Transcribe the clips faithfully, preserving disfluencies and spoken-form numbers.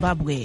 Zimbabwe.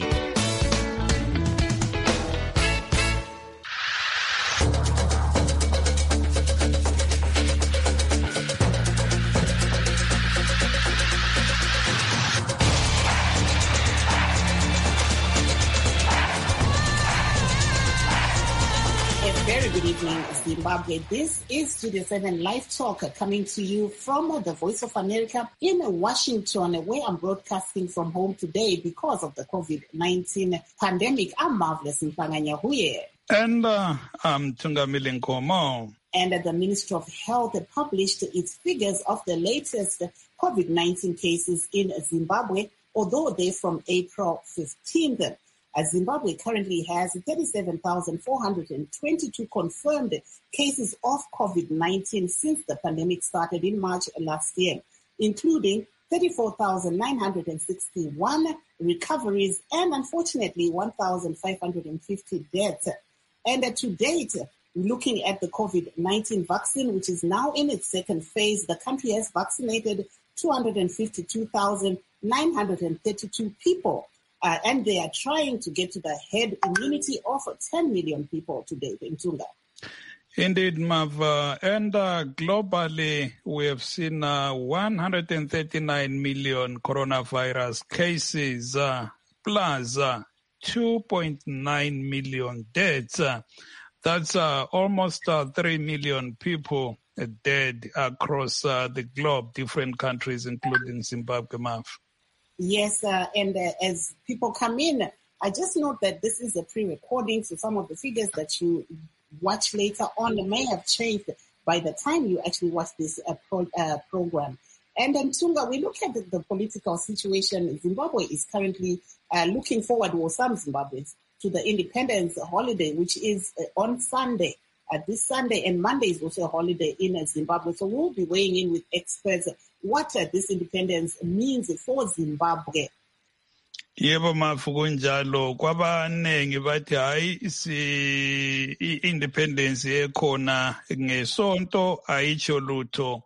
Very good evening, Zimbabwe. This is Studio seven Live Talk coming to you from the Voice of America in Washington, where I'm broadcasting from home today because of the COVID nineteen pandemic. I'm Marvelous Mpanganyahuye. And uh, I'm Tungamile Nkomo. And uh, the Ministry of Health published its figures of the latest COVID nineteen cases in Zimbabwe, although they're from April fifteenth. Zimbabwe currently has thirty-seven thousand four hundred twenty-two confirmed cases of COVID nineteen since the pandemic started in March last year, including thirty-four thousand nine hundred sixty-one recoveries and, unfortunately, one thousand five hundred fifty deaths. And uh, to date, looking at the COVID nineteen vaccine, which is now in its second phase, the country has vaccinated two hundred fifty-two thousand nine hundred thirty-two people. Uh, and they are trying to get to the herd immunity of ten million people today in Tunga. Indeed, Mav. Uh, and uh, globally, we have seen uh, one hundred thirty-nine million coronavirus cases, uh, plus uh, two point nine million deaths. Uh, that's uh, almost uh, three million people dead across uh, the globe, different countries, including Zimbabwe, Mav. Yes, uh, and uh, as people come in, I just note that this is a pre-recording, so some of the figures that you watch later on may have changed by the time you actually watch this uh, pro- uh, program. And then, Tunga, we look at the, the political situation. Zimbabwe is currently uh, looking forward, or some Zimbabweans, to the independence holiday, which is uh, on Sunday. Uh, this Sunday and Monday is also a holiday in uh, Zimbabwe. So we'll be weighing in with experts what uh, this independence means for Zimbabwe. Yebo mafu kunjalo kwabanengi bathi hayi si independence ekhona ngesonto ayitsho lutho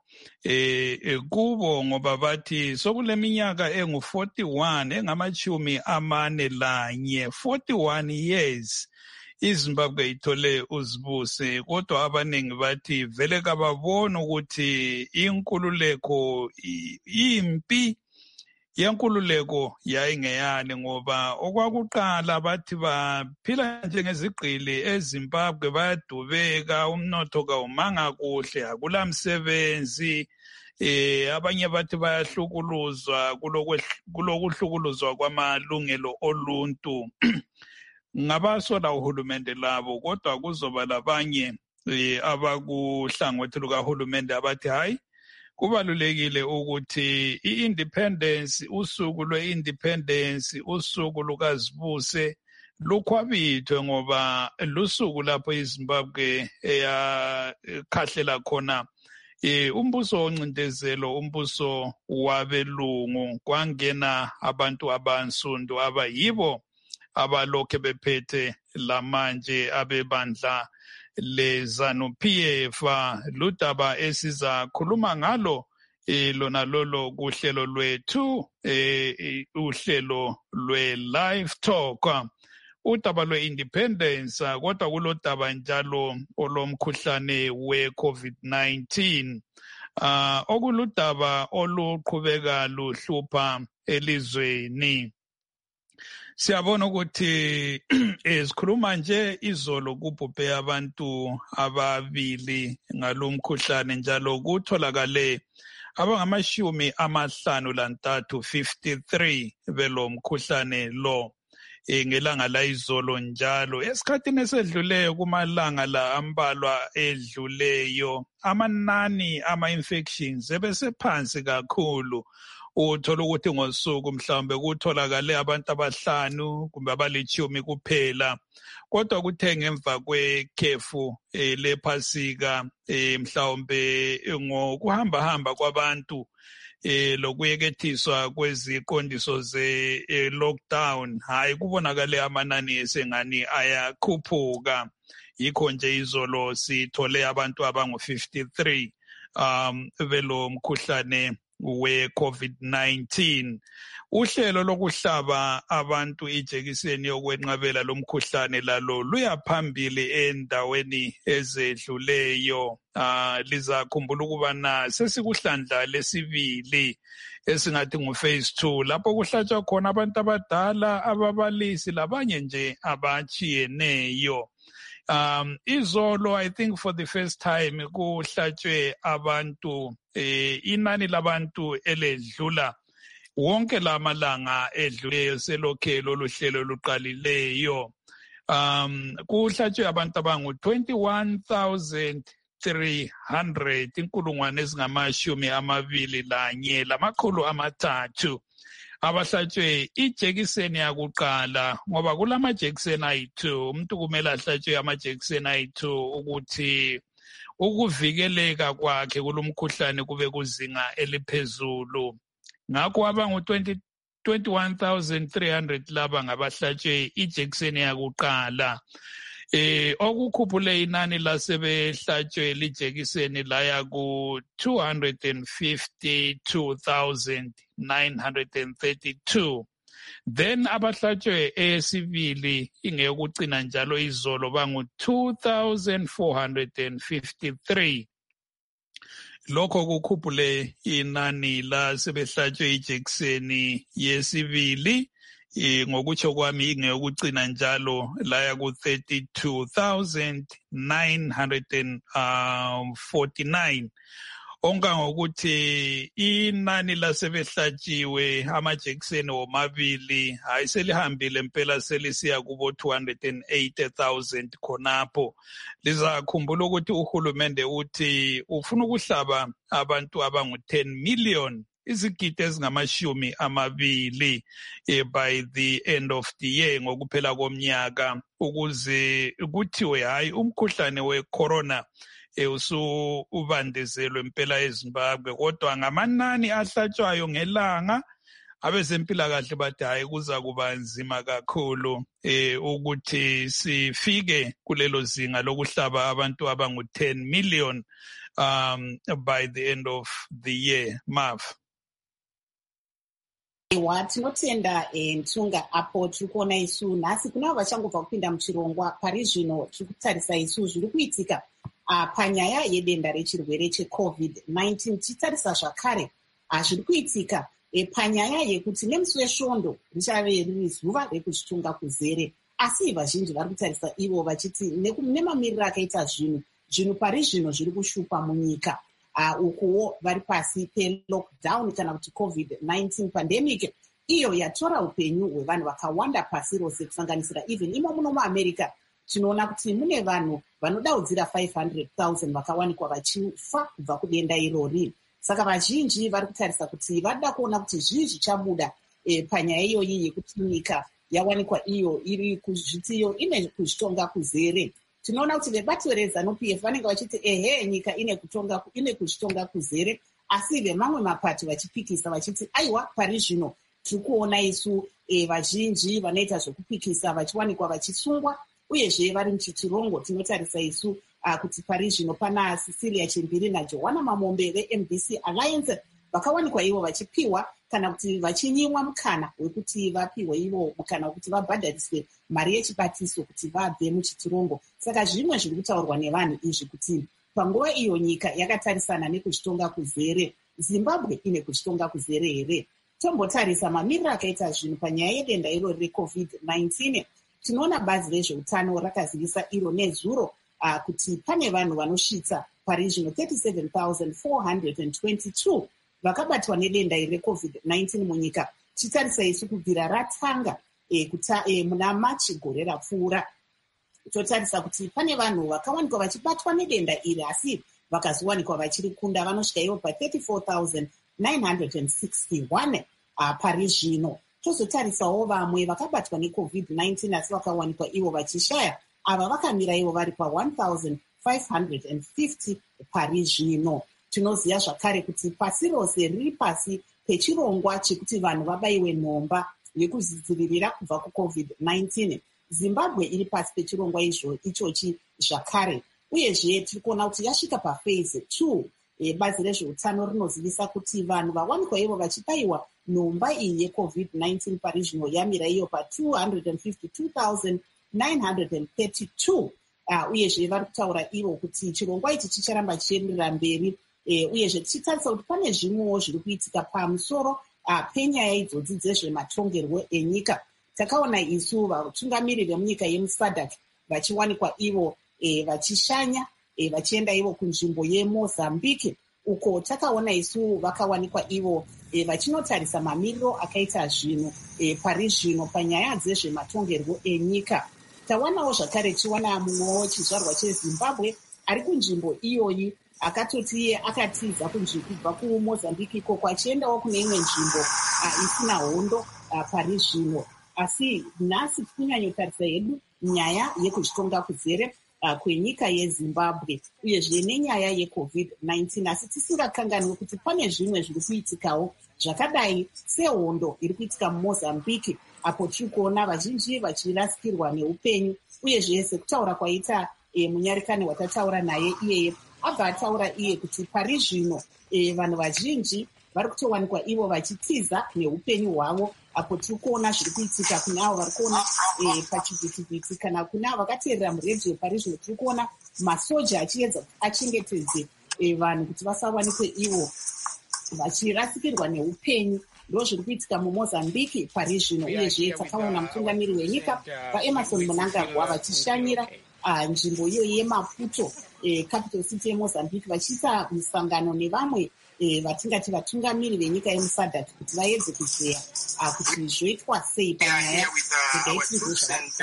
eh kubo ngoba bathi sokuleminyaka engu forty-one engamachumi amane lanye forty-one years iZimbabwe ithole uzibuse kodwa abanengi bathi vele kababona ukuthi inkululeko impi yenkululeko yayingeyani ngoba okwakuqala bathi baphila njengezigqili eZimbabwe bayadubeka umnotho kawumanga kuhle akulamsebenzi eh abanye bathi bayahlukuluzwa kulokuhlukuluzwa kwamalungelo oluntu ngabasola uhulumende labo kodwa kuzoba labanye abakuhlangothi lukahulumende abathi hayi kubalulekile ukuthi i-independence usuku lwe-independence usuku lukazibuse lukhwabithwe ngoba lusuku lapho iZimbabwe eyakhahlela khona eh umbuso oncindezelo umbuso wabelungu kwangena abantu abansundu abayibo abalokhe bephethe lamanje abebandla leZANU-P F ludaba esiza khuluma ngalo eh lona lolo kuhlelo lwethu eh uhlelo lwe live talk udaba lwe-independence kodwa kulodaba njalo olomkhuhlane we-COVID nineteen uh okuludaba oluqhubeka luhlupha elizweni. Siyabona ukuthi esikhuluma nje izolo kubhubhe abantu ababili ngalomkhuhlane njalo kutholakale abangamashumi amahlanu lantathu fifty-three belomkhuhlane lo ngelanga la izolo njalo esikhathini esedluleyo kumalanga la ambalwa edluleyo amanani ama-infections ebesephansi kakhulu uthola ukuthi ngosuku mhlawumbe kutholakale abantu abahlanu kumbe abalitshumi kuphela kodwa kuthe ngemva kwekhefu eh, lephasika eh, mhlawumbe ngokuhamba hamba kwabantu eh lokuyekethiswa kweziqondiso ze eh, lockdown hayi kubonakale amanani esengani ayakhuphuka yikho nje izolo sithole abantu abangu fifty-three um velo mkhuhlane we-COVID nineteen. Uhlelo lokuhlaba abantu ijekiseni yokwenqabela lomkhuhlane lalo luyaphambili endaweni ezedluleyo. Uh, lizakhumbula ukubana sesikuhlandla lesibili esingathi ngu-phase two lapho kuhlatshwa khona abantu abadala, ababalisi labanye nje abatshiyeneyo. Um, izolo, I think for the first time, kuhlatshwe abantu, eh, inani labantu eledlula wonke lamalanga edluleyo selokhe lolu hlelo luqalileyo. Um, kuhlatshwe abantu abangu twenty-one thousand three hundred, inkulungwane ezingamashumi amabili lanye lamakhulu amathathu. Abahlatshwe ijekiseni yakuqala ngoba kulamajekiseni ayi-two, umuntu kumele ahlatshwe amajekiseni ayi-two ukuthi ukuvikeleka kwakhe kulomkhuhlane kube kuzinga eliphezulu. Ngakho abangu twenty-one thousand three hundred laba ngabahlatshwe ijekiseni yakuqala. Eh okukhuphule inani lasebehlatshwe lijekiseni laya ku two hundred fifty-two thousand nine hundred thirty-two. Then abahlatshwe esibili ingeyokucina njalo izolo bangu two thousand four hundred fifty-three. Lokho kukhuphule inani lasebehlatshwe ijekiseni yesibili E, ngokutsho kwami ingeyokucina njalo laya ku thirty-two thousand nine hundred forty-nine. Onka ngokuthi inani lasebehlatshiwe amajekiseni womabili hayi selihambile impela selisiya kubo two hundred eighty thousand khonapho. Lizakhumbula ukuthi uhulumende uthi ufuna ukuhlaba abantu abangu ten million. Izigidi ezingamashumi amabili eh, by the end of the year ngokuphela komnyaka ukuze kuthiwe hayi umkhuhlane we-corona eh, usu ubandezelwe impela eZimbabwe, kodwa ngamanani ahlatshwayo ngelanga abezempilakahle bathi hayi kuza kuba nzima kakhulu eh, ukuthi sifike kulelo zinga lokuhlaba abantu abangu ten million um, by the end of the year. Mav. Ewa tinotenda Ntunga apo tiri kuona isu nhasi kuna vachangobva kupinda muchirongwa pari zvino tiri kutarisa isu zviri kuitika panyaya yedenda rechirwere checovid nineteen. Tichitarisa zvakare zviri kuitika panyaya yekuti nemusi wesvondo richave riri zuva rekuchitunga kuzere, asi vazhinji vari kutarisa ivo vachiti nemamiriro akaita zvinhu zvinhu pari zvino zviri kushupa munyika. Uh, ukuwo vari pasi pe-lockdown kana kuti covid nineteen pandemic iyo yatora upenyu hwevanhu vakawanda pasi rose kusanganisira even imo muno muamerica tinoona kuti mune vanhu vanodaudzira five hundred thousand vakawanikwa vachifa kubva kudenda irori. Saka vazhinji vari kutarisa kuti varida kuona kuti zvii zvichabuda e, panyaya iyoyi yekuti nyika yawanikwa iyo iri kuzvitiyo ine kuzvitonga kuzere. Tinoona kuti vebato reZANU-P F vanenge vachiti ehe nyika ine kutonga ine kuzvitonga kuzere, asi vemamwe mapato vachipikisa vachiti aiwa pari zvino tiri kuona isu e, vazhinji vanoita zvokupikisa vachiwanikwa vachisungwa uyezve vari muchichirongo. Tinotarisa isu uh, kuti pari zvino pana Cecilia Chimbiri naJohana Mamombe ve-M B C Alliance vakawanikwa ivo vachipiwa kana kuti vachinyimwa mukana wekuti vapiwe ivo mukana wekuti vabhadhariswe mari yechibatiso kuti vabve muchitirongo. Saka zvimwe zviri kutaurwa nevanhu izvi kuti panguva iyo nyika yakatarisana nekuzvitonga kuzere, Zimbabwe ine kuzvitonga kuzere here? Tombotarisa mamiriro akaita zvinhu panyaya yedenda iro recovid nineteen. Tinoona bazi rezveutano rakazivisa iro nezuro uh, kuti pane vanhu vanosvitsa pari zvino thirty-seven thousand four hundred twenty-two vakabatwa nedenda iri recovid nineteen munyika. Titarisa isu kubvira ratanga e, kuta, e, muna Machi gore rapfuura. Totarisa kuti pane vanhu vakawanikwa vachibatwa nedenda iri asi vakazowanikwa vachiri kunda vanosvika ivo pa thirty-four thousand nine hundred sixty-one uh, pari zvino. Tozotarisawo vamwe vakabatwa necovid nineteen asi vakawanikwa ivo vachishaya, ava vakamira ivo vari pa one thousand five hundred fifty pari zvino. Tinoziva zvakare kuti pasi rose riri pasi pechirongwa chekuti vanhu vabayiwe nhomba yekuzvidzivirira kubva kucovid nineteen. Zimbabwe iri pasi pechirongwa izvo ichochi zvakare, uyezve tiri kuona kuti yasvika paphase two bazi rezveutano rinozivisa kuti vanhu vawanikwa ivo vachibayiwa nhomba iyi yecovid nineteen paregional yamira iyo pa two hundred fifty-two thousand nine hundred thirty-two. Uh, uyezve vari kutaura ivo kuti chirongwa ichi chicharamba chichienderera mberi uh, uyezve tichitarisa kuti pane zvimwewo zviri kuitika pamusoro uh, penyaya idzodzi dzezvematongerwo enyika. Takaona isu vatungamiri vemunyika yemusadc vachiwanikwa ivo uh, vachishanya uh, vachienda ivo kunzvimbo yemozambique uko takaona isu vakawanikwa ivo uh, vachinotarisa mamiriro akaita zvinhu uh, pari zvino panyaya dzezvematongerwo enyika. Tawanawo zvakare tichiwana mumwewo chizvarwa chezimbabwe ari kunzvimbo iyoyi akatoti iye akatiza kubva kumozambique ikoko achiendawo kune imwe nzvimbo uh, isina hondo uh, pari zvino. Asi nhasi tikunyanyotarisa hedu nyaya yekuzvitonga kuzere uh, kwenyika yezimbabwe uyezve nenyaya yecovid nineteen, asi tisingakanganwi kuti pane zvimwe zviri kuitikawo zvakadai sehondo iri kuitika mumozambique apo tiri kuona vazhinji vachirasikirwa neupenyu uyezve sekutaura kwaita e, munyarikani watataura naye iyeye abva ataura iye kuti pari zvino e, vanhu vazhinji vari kutowanikwa ivo vachitiza neupenyu hwavo apo tiri kuona zviri kuitika kune avo vari kuona e, pachivhitivhiti kana kune avo vakateerera muredhiyo pari zvino tiri kuona masoja achiedza kuti achengetedze e, vanhu kuti vasawanikwe ivo vachirasikirwa neupenyu. Ndo zviri kuitika mumozambique pari zvino uyezve takaona mutungamiri wenyika vaemerson mnangagwa vachishanyira uh, nzvimbo iyo yemaputo eh, capital city yemozambique vachiita musangano nevamwe eh, vatingati vatungamiri venyika yemusadc kuti vaedze kuzeya uh, kuti zvoitwa sei panyaya dzegaitirwo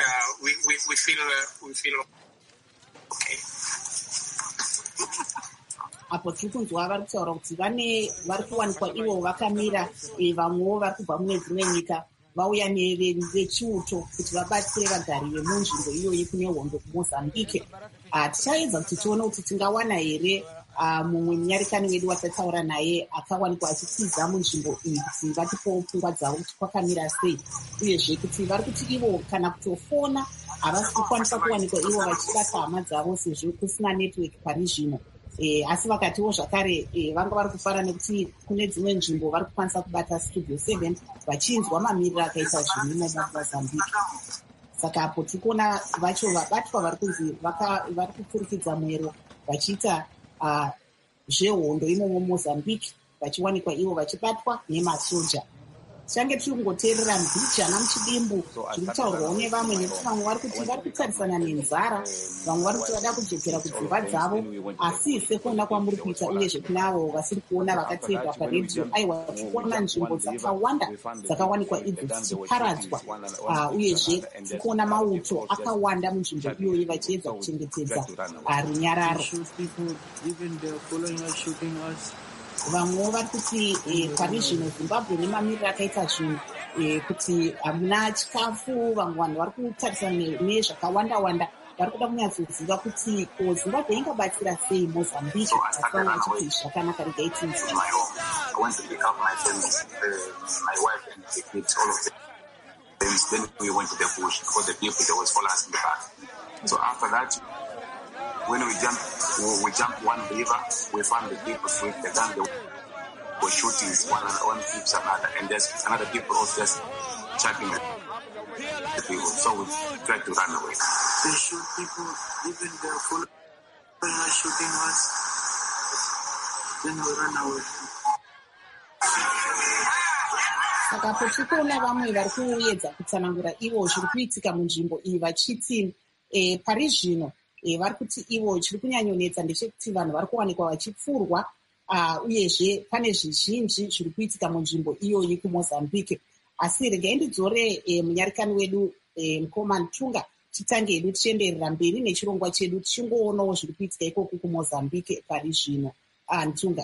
apo tiri kunzwa vari kutaura kuti vane vari kuwanikwa ivo vakamira e, vamwewo vari kubva mune dzimwe nyika vauya nevechiuto kuti vabatsire vagari vemunzvimbo iyoyi kune hondo kumozambique. Uh, tichaedza kuti tione kuti tingawana here uh, mumwe munyarikani wedu watataura naye akawanikwa achitiza munzvimbo iyi kuti vatipowo pfungwa dzavo kuti kwakamira sei uyezve kuti vari kuti ivo kana kutofona havasi kukwanisa kuwanikwa ivo vachibata hama dzavo sezvo kusina network pari zvino. E, asi vakatiwo zvakare e, vanga vari kufara nekuti kune dzimwe nzvimbo vari kukwanisa kubata studio seven vachinzwa mamiriro akaita zvinhu mumozambique. Saka apo tiri kuona vacho vabatwa vari kunzi vari kupfurikidza mwero vachiita uh, zvehondo imomo mozambique vachiwanikwa ivo vachibatwa nemasoja. Tichange tiri kungoteerera mbijana muchidimbu zviri kutaurwawo nevamwe nekuti vamwe vari kuti vari kutarisana nenzara, vamwe vari kuti vada kudzokera kudzimba dzavo, asi sekuona kwamuri kuita uyezve kune avo vasiri kuona vakateerera paredhiyo aiwa tikuona nzvimbo dzakawanda dzakawanikwa idzo dzichiparadzwa uh, uyezve tikuona mauto akawanda munzvimbo iyoyi vachiedza kuchengetedza uh, runyararo. Vamwe vari kuti eh, pari zvino zimbabwe nemamiriro akaita zvinhu eh, kuti hamuna chikafu, vamwe vanhu vari kutarisa nezvakawanda-wanda vari kuda kunyatsoziva kuti ko zimbabwe ingabatsira sei mozambique asi vamwe vachiti zvakanaka regaitinzi. Then we went to the bush because the people that was following us in the back. So after that, when we jumped, we jumped one river, we found the people with the gun, they were shooting one one each another, and there's another people also just chatting at the people. So we tried to run away. They shoot people, even they're following us, shooting us, then we run away. Saka po tikuona vamwe vari kuedza kutsanangura ivo zviri kuitika munzvimbo iyi vachiti e, pari zvino e, vari kuti ivo chiri kunyanyonetsa ndechekuti vanhu vari kuwanikwa vachipfurwa uh, uyezve pane zvizhinji zviri kuitika munzvimbo iyoyi kumozambique. Asi regai ndidzore e, munyarikani wedu e, mukoma Ntunga titange hedu tichienderera mberi nechirongwa chedu tichingoonawo zviri kuitika ikoko kumozambique pari zvino. uh, Ntunga.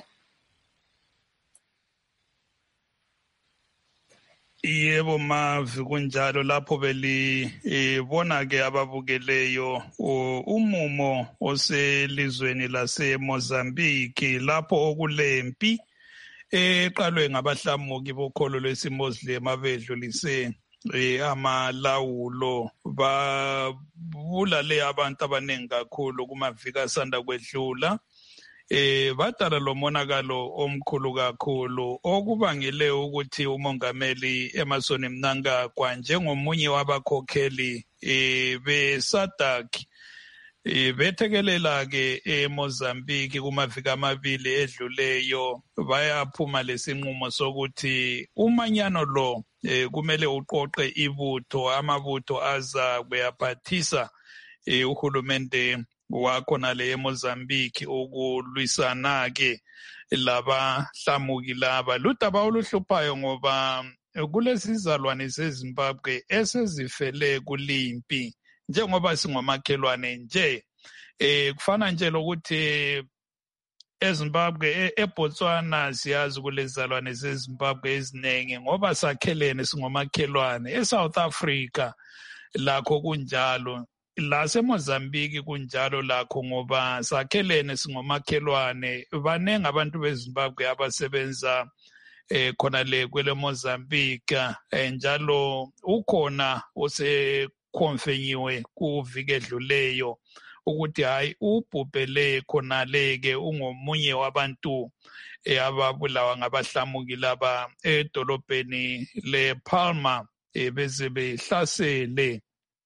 Yebo mavi kunjalo lapho belibona ke ababukeleyo umumo oselizweni laseMozambique lapho okulempi eqalwe ngabahlamuki bokholo lwesiMuslim abedlulise amalawulo babulale abantu abaningi kakhulu kumaviki asanda kwedlula. eh badala lo monakalo omkhulu kakhulu okubangele ukuthi umongameli Emmerson Mnangagwa njengomunye wabakhokheli eh beSADC eh bethekelela ke eMozambique kumaviki amabili edluleyo bayaphuma lesinqumo sokuthi umanyano lo eh kumele uqoqe ibutho amabutho aza kuyaphathisa eh uhulumende wakhona le eMozambique ukulwisana ke laba hlamuki laba ludaba oluhluphayo ngoba kulesizalwane seZimbabwe esezifele kulimpi njengoba singomakhelwane nje eh kufana nje lokuthi eZimbabwe eBotswana siyazi kulezalwane zeZimbabwe ezinenge ngoba sakhelene singomakhelwane eSouth Africa lakho kunjalo la seMozambique kunjalo lakho ngoba sakhelene singomakhelwane banenge abantu beZimbabwe abasebenza eh khona le kwele Mozambique njalo ukhona ose konfenyiwe kuvike edluleyo ukuthi hayi ubhubhele khona leke ungomunye wabantu ababulawa ngabahlamuki laba edolobheni lePalma beze behlasele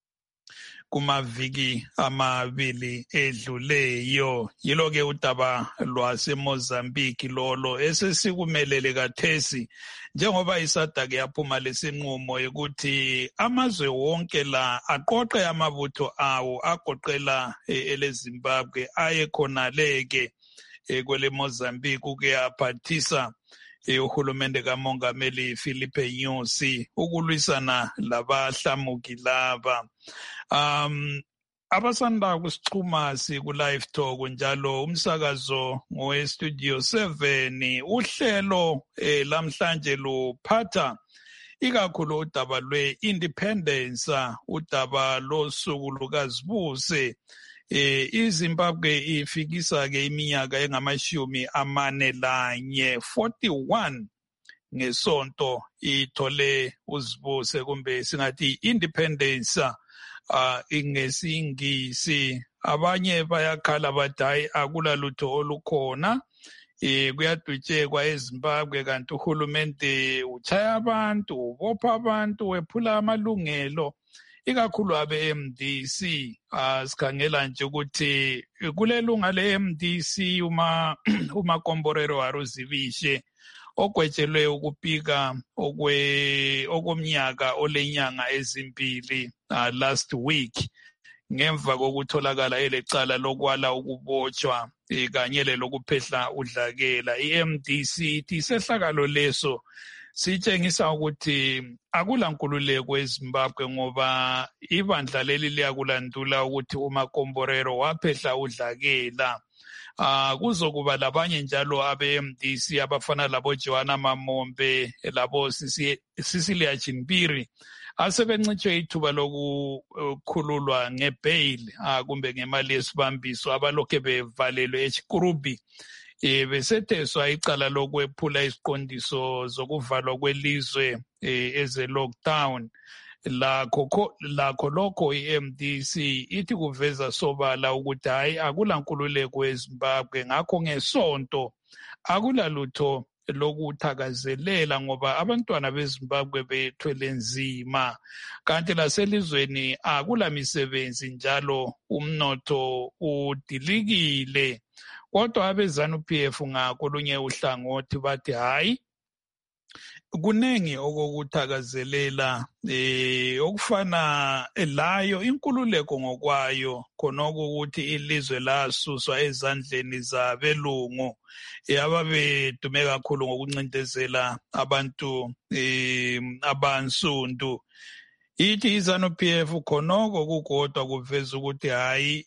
kumaviki amabili edluleyo. Yilo ke udaba lwaseMozambique lolo esesikumelele kathesi njengoba iSADC yaphuma lesinqumo ukuthi amazwe wonke la aqoqe amabutho awo agoqela eleZimbabwe aye khona leke kwele Mozambique ukuyaphathisa uhulumende kamongameli Filipe Nyusi ukulwisana labahlamuki laba. Um abasanda kusixhuma siku live talk njalo umsakazo ngowe studio seven uhlelo eh, lamhlanje luphatha ikakhulu udaba lwe independence udaba losuku lukazibuse eh iZimbabwe ifikisa ke iminyaka engamashumi amane lanye forty-one ngesonto ithole uzibuse kumbe singathi independence uh ingesingisi abanye bayakhala bathi hayi akula lutho olukhona eh kuyadutshekwa eZimbabwe kanti uhulumende uchaya abantu ubopha abantu wephula amalungelo ikakhulu abe M D C asikhangela nje ukuthi kulelunga le M D C uma uma Komborero Waruzivishe ogwetshelwe ukupika okwe okomnyaka olenyanga ezimbili uh, last week ngemva kokutholakala elecala lokwala ukubotshwa e, kanye lelokuphehla udlakela i-M D C ithi sehlakalo leso sitshengisa ukuthi akula nkululeko eZimbabwe ngoba ibandla leli liyakulandula ukuthi uma Komborero waphehla udlakela Ah uh, kuzokuba labanye njalo abe-M D C abafana labo Joanna Mamombe labo Cecilia Chinpiri asebencitshwe ithuba lokukhululwa ngebail ah kumbe ngemali yesibambiso abalokhe bevalelwe eChikurubi eh besetheswa icala lokwephula isiqondiso zokuvalwa kwelizwe eh eze lockdown lakho lakho lokho i-M D C ithi kuveza sobala ukuthi hayi akula nkululeko eZimbabwe ngakho ngesonto akula lutho lokuthakazelela ngoba abantwana beZimbabwe bethwele nzima kanti laselizweni akula misebenzi njalo umnotho udilikile kodwa abezanu P F ngakolunye uhlangothi bathi hayi kunengi okokuthakazelela eh okufana layo inkululeko ngokwayo khonoko ukuthi ilizwe lasuswa ezandleni zabelungu ababedume kakhulu ngokuncindezela abantu eh abansundu ithi izanu P F khonoko kukodwa kuveza ukuthi hayi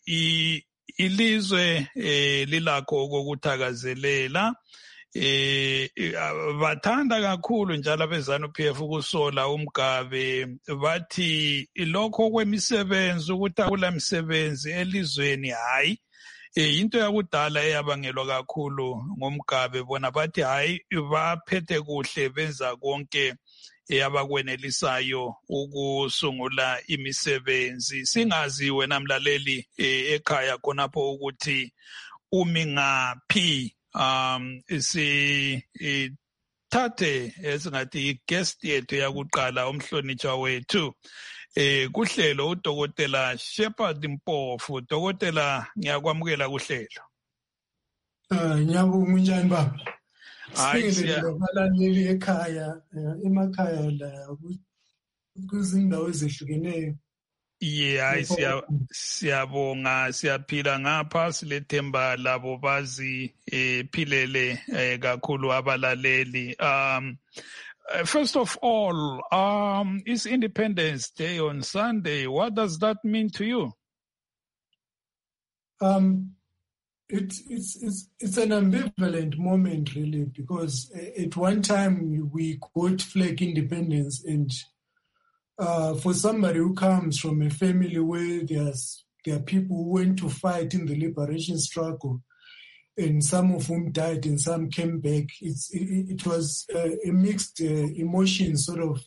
ilizwe eh lilakho okokuthakazelela eh bathanda kakhulu njalo abezanu P F ukusola umgabe bathi lokho kwemisebenzi ukuthi akula misebenzi elizweni hayi into yakudala eyabangelwa kakhulu ngomgabe bona bathi hayi baphethe kuhle benza konke eyabakwenelisayo ukusungula imisebenzi singazi wena mlaleli ekhaya khonapho ukuthi umi ngaphi um si thathe esingathi guest yethu yakuqala umhlonitshwa wethu eh kuhlelo udokotela Shepherd Mpofu. Dokotela, ngiyakwamukela kuhlelo. Ah, ngiyabonga unjani baba? Hayi siya abalaleli ekhaya emakhaya la kuzindawo ezehlukeneyo. Yeah, hayi siya siyabonga, siyaphila ngapha, silethemba labo bazi ephilele kakhulu abalaleli. Um first of all, um it's Independence Day on Sunday. What does that mean to you? Um It's, it's, it's, it's an ambivalent moment, really, because at one time we got flag independence, and uh, for somebody who comes from a family where there's, there are people who went to fight in the liberation struggle, and some of whom died and some came back, it's, it, it was a, a mixed uh, emotion sort of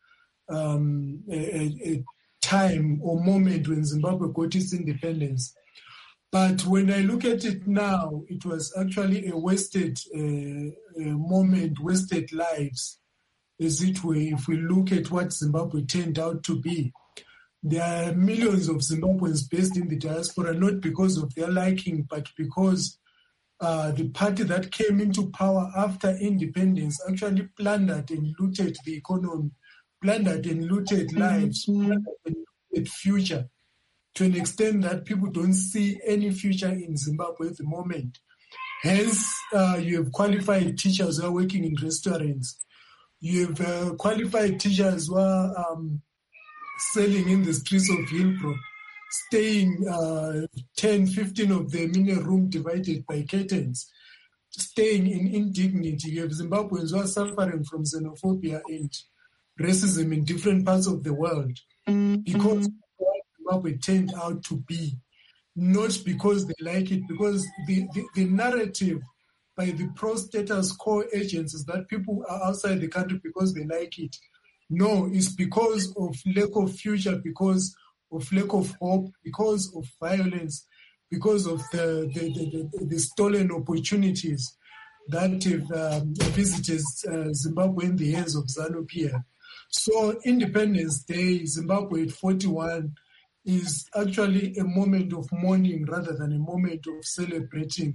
um, a, a time or moment when Zimbabwe got its independence. But when I look at it now, it was actually a wasted uh, a moment, wasted lives, as it were, if we look at what Zimbabwe turned out to be. There are millions of Zimbabweans based in the diaspora, not because of their liking, but because uh, the party that came into power after independence actually plundered and looted the economy, plundered and looted lives, plundered and looted future, to an extent that people don't see any future in Zimbabwe at the moment. Hence, uh, you have qualified teachers who are working in restaurants. You have uh, qualified teachers who are um, selling in the streets of Hillbrook, staying uh, ten, fifteen of them in a room divided by curtains, staying in indignity. You have Zimbabweans who are suffering from xenophobia and racism in different parts of the world because Zimbabwe turned out to be, not because they like it, because the, the, the narrative by the pro-status quo agencies that people are outside the country because they like it. No, it's because of lack of future, because of lack of hope, because of violence, because of the, the, the, the, the stolen opportunities that have um, visited uh, Zimbabwe in the hands of ZANU-P F. So Independence Day, Zimbabwe at forty-one, is actually a moment of mourning rather than a moment of celebrating.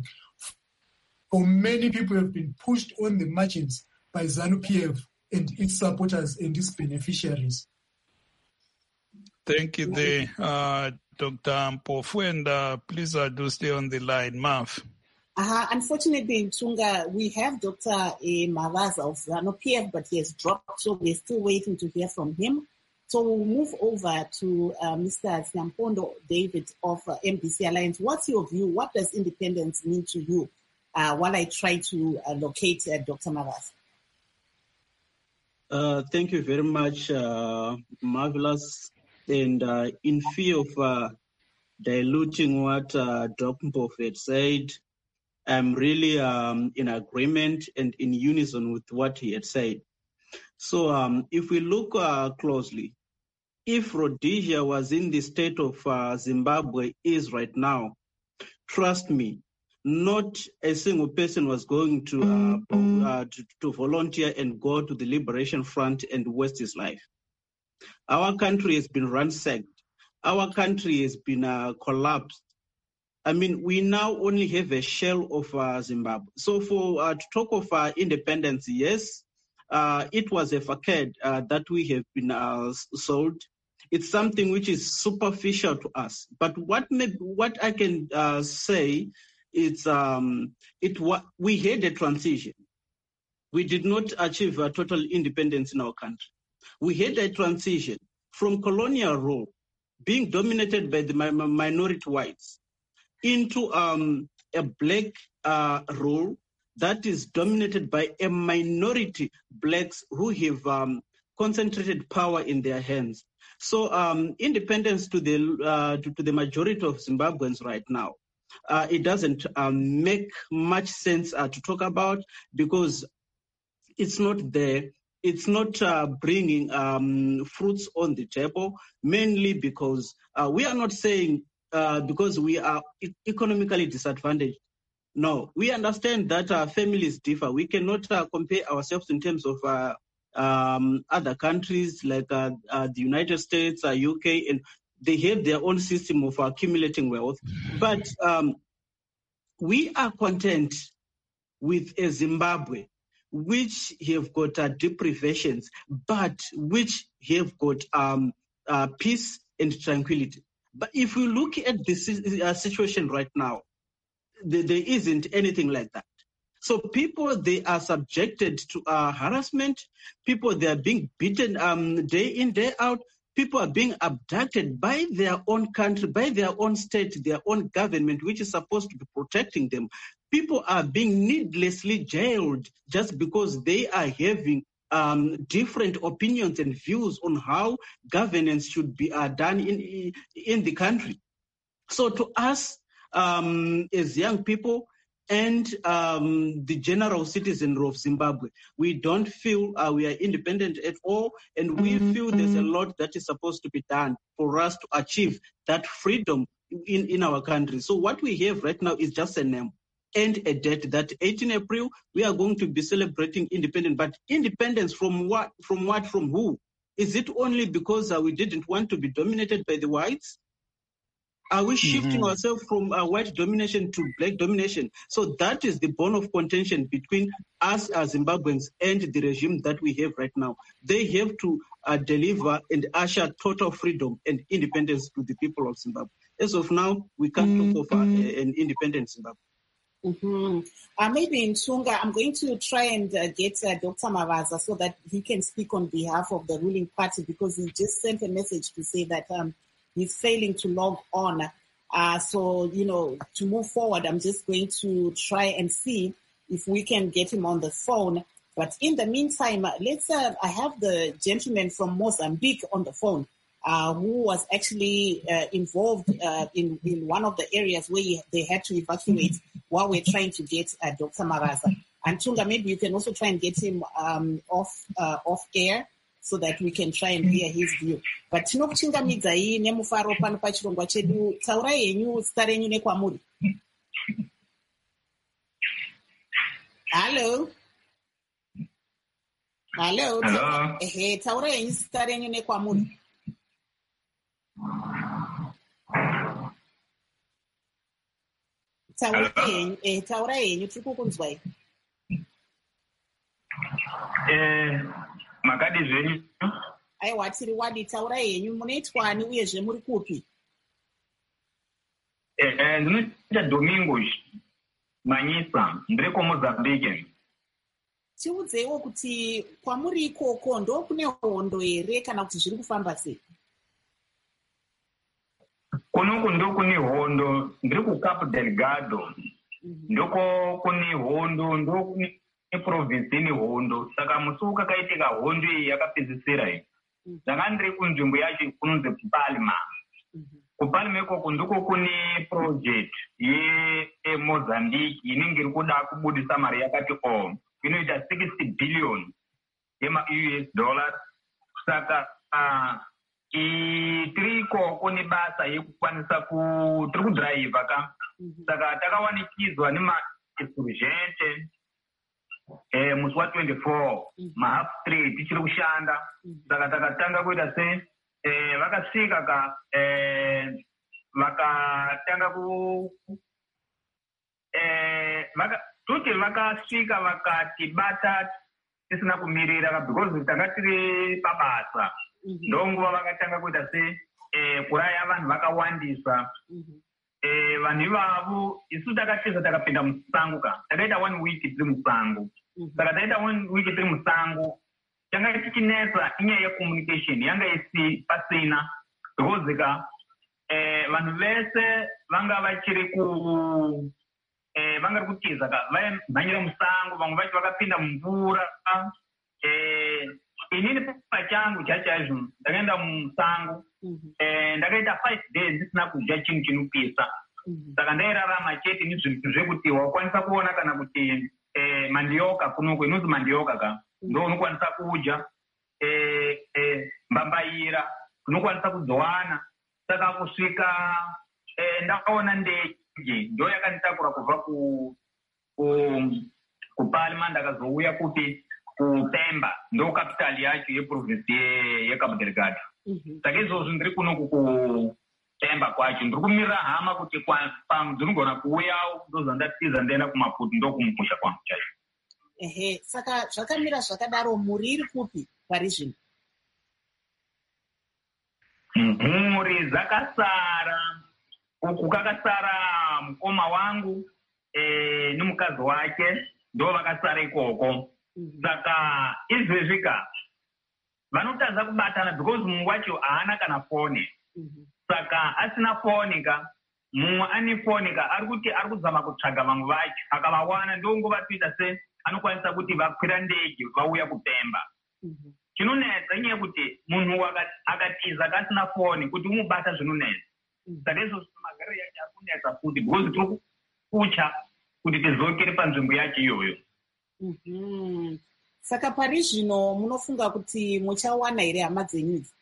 For many people have been pushed on the margins by ZANU-P F and its supporters and its beneficiaries. Thank you, there, uh, Doctor Mpofu, and uh, please uh, do stay on the line, Marv. Uh, unfortunately, in Tunga, we have Doctor Uh, Mavaza of ZANU-P F, but he has dropped, so we're still waiting to hear from him. So we'll move over to uh, Mister Nyampondo David of uh, M D C Alliance. What's your view? What does independence mean to you? Uh, while I try to uh, locate uh, Doctor Mavaza. Uh, thank you very much, uh, Marvelous. And uh, in fear of uh, diluting what uh, Doctor Mpofu had said, I'm really um, in agreement and in unison with what he had said. So um, if we look uh, closely, if Rhodesia was in the state of uh, Zimbabwe is right now, trust me, not a single person was going to, uh, uh, to, to volunteer and go to the Liberation Front and waste his life. Our country has been ransacked. Our country has been uh, collapsed. I mean, we now only have a shell of uh, Zimbabwe. So for uh, to talk of uh, independence, yes, uh, it was a facade uh, that we have been uh, sold. It's something which is superficial to us. But what may, what I can uh, say is um, it we had a transition. We did not achieve a total independence in our country. We had a transition from colonial rule, being dominated by the minority whites, into um, a black uh, rule that is dominated by a minority blacks who have um, concentrated power in their hands. So um, independence to the uh, to, to the majority of Zimbabweans right now, uh, it doesn't um, make much sense uh, to talk about because it's not there. It's not uh, bringing um, fruits on the table, mainly because uh, we are not saying uh, because we are e- economically disadvantaged. No, we understand that our families differ. We cannot uh, compare ourselves in terms of uh, um, other countries like uh, uh, the United States, uh, U K, and they have their own system of accumulating wealth. But um, we are content with a Zimbabwe which have got uh, deprivations, but which have got um, uh, peace and tranquility. But if we look at this uh, situation right now, there, there isn't anything like that. So people, they are subjected to uh, harassment. People, they are being beaten um, day in, day out. People are being abducted by their own country, by their own state, their own government, which is supposed to be protecting them. People are being needlessly jailed just because they are having um, different opinions and views on how governance should be uh, done in, in the country. So to us, um, as young people, and um, the general citizen of Zimbabwe, we don't feel uh, we are independent at all, and we feel there's a lot that is supposed to be done for us to achieve that freedom in, in our country. So what we have right now is just a name and a date that eighteenth of April, we are going to be celebrating independence. But independence from what? From what? From who? Is it only because uh, we didn't want to be dominated by the whites? Are we shifting mm-hmm. ourselves from uh, white domination to black domination? So that is the bone of contention between us as Zimbabweans and the regime that we have right now. They have to uh, deliver and usher total freedom and independence to the people of Zimbabwe. As of now, we can't mm-hmm. talk of uh, an independent Zimbabwe. Mm-hmm. Uh, maybe in Tunga, I'm going to try and uh, get uh, Doctor Mavaza so that he can speak on behalf of the ruling party, because he just sent a message to say that um, he's failing to log on. Uh, so, you know, to move forward, I'm just going to try and see if we can get him on the phone. But in the meantime, let's, uh, I have the gentleman from Mozambique on the phone, uh, who was actually uh, involved uh, in, in one of the areas where he, they had to evacuate while we're trying to get uh, Doctor Mavaza. And Tunga, maybe you can also try and get him um, off, uh, off air, so that we can try and hear his view. But tinokuchingamidza iyi nemufaro pano pachirongwa chedu. Taurai yenyu zita renyu nekwamuri. Hello. Hello. Hello. Ehe, taurai yenyu zita renyu nekwamuri. Taurai yenyu, eh, taurai yenyu tiri kukunzwai. Eh, makadi zvenyu? Aiwa, tiri wadi. Taurai yenyu, munoitwani uyezve muri kupi? Eh, eh, ndinoita Domingos Manyisa, ndiri kuMozambique. Tiudzeiwo kuti kwamuri ikoko ndo kune hondo here kana kuti zviri kufamba sei? Kunoku ndo kune hondo, ndiri kuCapo Delgado. Ndoko kune hondo, ndo kune province ine hondo. Saka musi wakaitika hondo iyi yakapedzisira iyi. Ndanga ndiri kunzvimbo yacho kunonzi Palma. Kupalma ikoko ndiko kune project yeMozambique inenge iri kuda kubudisa mari yakati o inoita sixty billion yema-U S dollars. Saka uh, tiri ikoko nebasa yekukwanisa ku tiri kudhiraivha ka. Saka takawanikidzwa nema-insurgente eh musi wa twenty-four mahalf street tichiri kushanda. Saka takatanga kuita se eh vakasvika ka eh vakatanga ku eh vaka tuti vakasvika vakatibata tisina kumirira because tanga tiri pabasa. Ndonguva vakatanga kuita se eh kuraya vanhu vakawandisa. Eh vanhu ivavo isu takatiza takapinda musango ka takaita one week tiri musango. Saka taita one week tiri musango tanga tichinetsa inyaya yecommunication yanga isi pasina because ka eh vanhu vese vanga vachiri ku eh vanga kutiza ka vamhanyira musango, vamwe vacho vakapinda mumvura. Eh inini pachangu chachaizvo ndakaenda musango eh ndakaita five days ndisina kudya chinhu chinopisa. Saka ndairarama chete nezvinhu zvekuti wakwanisa kuona kana kuti eh mandioka kunoko inonzi mandioka ka ndo unokwanisa kudya eh eh mbambaira unokwanisa kudzowana. Saka kusvika eh ndakaona ndege ndo yakanditakura kubva ku kuPalma ndakazouya kuti kuPemba ndo capital yacho yeprovince yeCabo Delgado. Saka izvozvo ndiri kuno kuPemba kwacho ndiri kumirira hama kuti ndinogona kuuyawo ndozandatiza ndaenda kuMaputo ndokumumusha kwangu chaiko. Ehe, saka zvakamira zvakadaro muri iri kupi parizvino? Mhuri dzakasara uku kakasara mukoma wangu eh, nemukazi wake ndo vakasara ikoko. Saka izvezvika vanotadza kubatana because mumwe wacho haana kana foni. Saka asina foni ka mumwe ane foni ka ari kuti ari kuzama kutsvaga vamwe vacho akavawana ndongovapita se anokwanisa kuti vakwira ndege vauya kuPemba. Chinonetsa nyaya kuti munhu akatiza kasina foni kuti umubata zvinonetsa. Saka izvo magariro yacho ari kunetsa futi because tiri kucha kuti tidzokere panzvimbo yacho iyoyo. Mm-hmm. Saka pari zvino munofunga kuti muchawana here hama dzenyu idzi?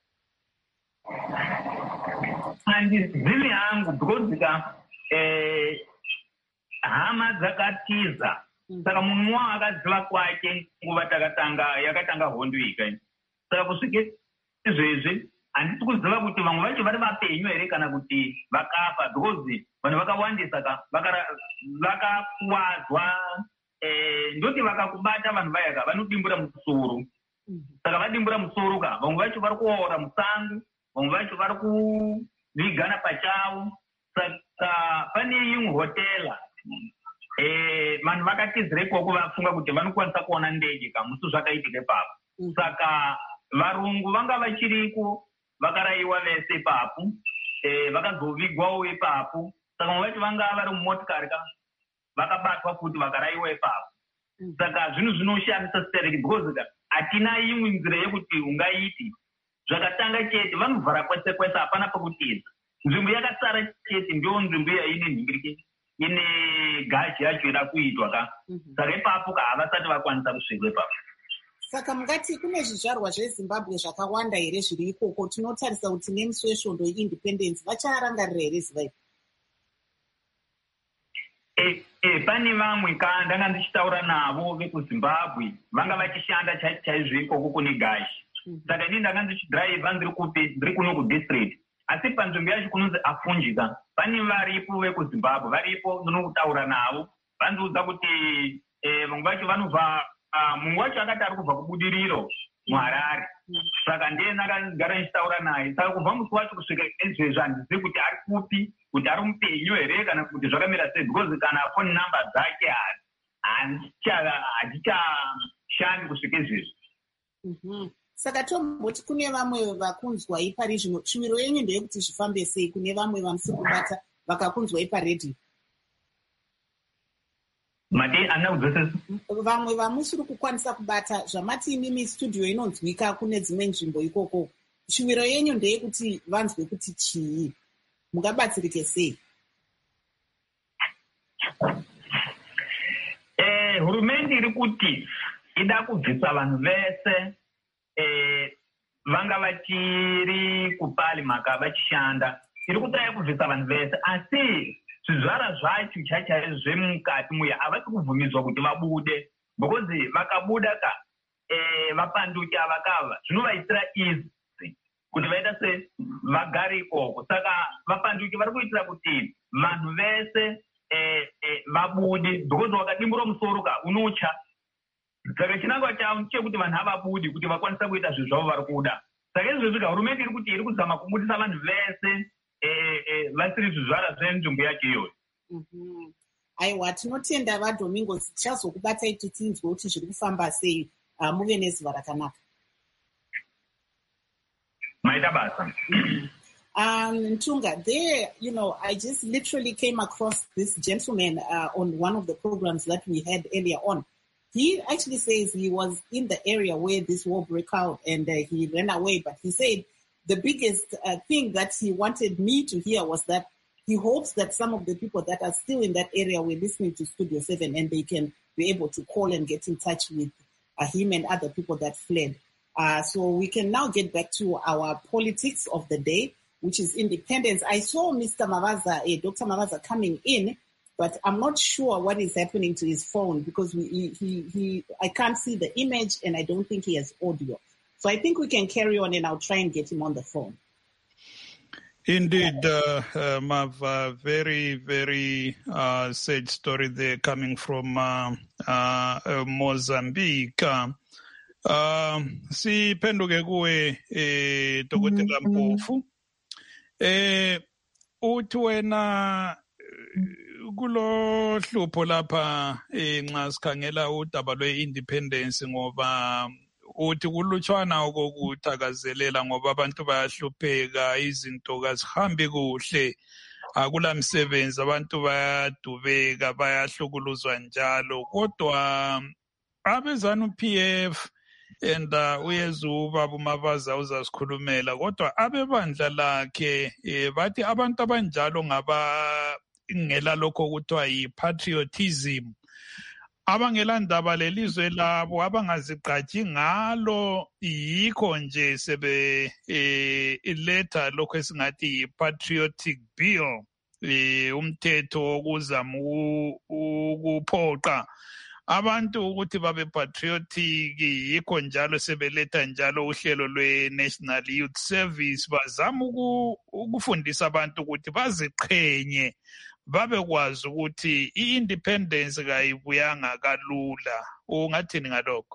Handizivi hangu because ka eh, hama dzakatiza. Saka munhu wavo akaziva kwake nguva takatanga yakatanga hondo ika. Saka kusvike izvezvi handisi kuziva kuti vamwe vacho vari vapenyu here kana kuti vakafa because vanhu vakawandisa ka vakakuwadzwa. Eh, ndoti vakakubata vanhu vaya ka vanodimbura musoro. Saka vadimbura musoro ka vamwe vacho vari kuora musango, vamwe vacho vari kuvigana pachavo. Saka pane imwe hotela eh, vanhu vakatizira ikoko vafunga kuti vanokwanisa kuona ndege ka musi zvakaitika ipapo. Saka varungu vanga vachiriko vakarayiwa vese ipapo eh, vakazovigwawo ipapo. Saka vamwe vacho vanga vari mumotikari ka vakabatwa futi vakarayiwa ipapo. Saka zvinhu zvinoshamisa stereki because hatina imwe nzira yekuti ungaiti zvakatanga chete vanovhara kwese kwese hapana pekutiza. Nzvimbo yakasara chete ndiyo nzvimbo yaine nhingirike ine gashi yacho ida kuitwa ka. Saka ipapo ka havasati vakwanisa kusvika ipapo. Saka mungati kune zvizvarwa zveZimbabwe zvakawanda here zviri ikoko tinotarisa kuti nemusi wesvondo yeindependence vacharangarira here zivai? E, e, pane vamwe ka ndanga ndichitaura navo vekuZimbabwe vanga vachishanda chaizvo ikoko kune gashi. Saka ini ndanga ndichidhiraivha ndiri kupi ndiri kuno kudistrict. Asi panzvimbo yacho kunonzi Afunjika pane varipo vekuZimbabwe varipo ndinokutaura navo vandiudza kuti eh, vamwe vacho vanobva mumwe wacho akati ari kubva kubudiriro muHarare. Saka ndiye ndakagara ndichitaura naye. Saka kubva musi wacho kusvika izvezvi handizivi kuti ari kupi, kuti ari mupenyu here kana kuti zvakamira sei because kana phone number dzake hadzichashandi kusvika izvezvi. Saka tomboti kune vamwe vakunzwai pari zvino shumiro yenyu ndeyekuti zvifambe sei kune vamwe vamusiri kubata vakakunzwai paredhiyo? Mati anaudzese vamwe vamusiri kukwanisa kubata zvamati imimi studio inonzwika kune dzimwe nzvimbo ikoko. Shumiro yenyu ndeyekuti vanzwe kuti chii, mungabatsirike sei? Eh, hurumende iri kuti ida kubvisa vanhu vese eh, vanga vachiri kuPalma vachishanda. Iri kutaya kubvisa vanhu vese asi zvizvara zvacho chachaizvo zvemukati muya havasi kubvumidzwa kuti vabude because vakabuda ka eh, vapanduki ava kava zvinovaitira izi kuti vaita se vagare ikoko. Saka vapanduki vari kuitira kuti vanhu vese eh, eh, vabude because wakadimbura musoro ka unocha. Saka chinangwa chavo chekuti vanhu havabudi kuti vakwanisa kuita zvinhu zvavo vari kuda. Saka izvezvi ka hurumende iri kuti iri kuzama kubudisa vanhu vese eh, eh, vasiri zvizvara zvenzvimbo yacho iyoyo. Aiwa, tinotenda vaDomingos tichazokubatai titinzwe kuti zviri kufamba sei. Uh, muve nezuva rakanaka. Maita basa. Um, Ntunga, there, you know, I just literally came across this gentleman uh, on one of the programs that we had earlier on. He actually says he was in the area where this war broke out and uh, he ran away. But he said the biggest uh, thing that he wanted me to hear was that he hopes that some of the people that are still in that area were listening to Studio seven and they can be able to call and get in touch with uh, him and other people that fled. Uh, so we can now get back to our politics of the day, which is independence. I saw Mister Mavaza, uh, Doctor Mavaza coming in, but I'm not sure what is happening to his phone because we, he, he, he, I can't see the image and I don't think he has audio. So I think we can carry on and I'll try and get him on the phone. Indeed, uh, uh, Mav, uh, very, very uh, sad story there coming from uh, uh, uh, Mozambique. Uh, siphenduke kuwe eh Dokotela Mpofu. Eh uthi wena kulo hlupho lapha nxa sikhangela udaba lwe-independence ngoba uthi kulutshwana okokuthakazelela ngoba abantu bayahlupheka, izinto kazihambi kuhle, akula msebenzi, abantu bayadubeka, bayahlukuluzwa njalo. Kodwa abe-ZANU P F and uh, uyeza ubaba uMabaza uzasikhulumela, kodwa abebandla lakhe eh, bathi abantu abanjalo ngaba ngela lokho kuthiwa yi-patriotism, abangela ndaba lelizwe labo, abangazigqaji ngalo, yikho nje sebe eh, iletha lokho esingathi yi-patriotic bill, eh, umthetho wokuzama ukuphoqa abantu ukuthi babe patriotic. Yikho njalo sebeletha njalo uhlelo lwe-National Youth Service, bazama ukufundisa abantu ukuthi baziqhenye, babekwazi ukuthi i-independence kayibuyanga kalula. Ungathini ngalokho?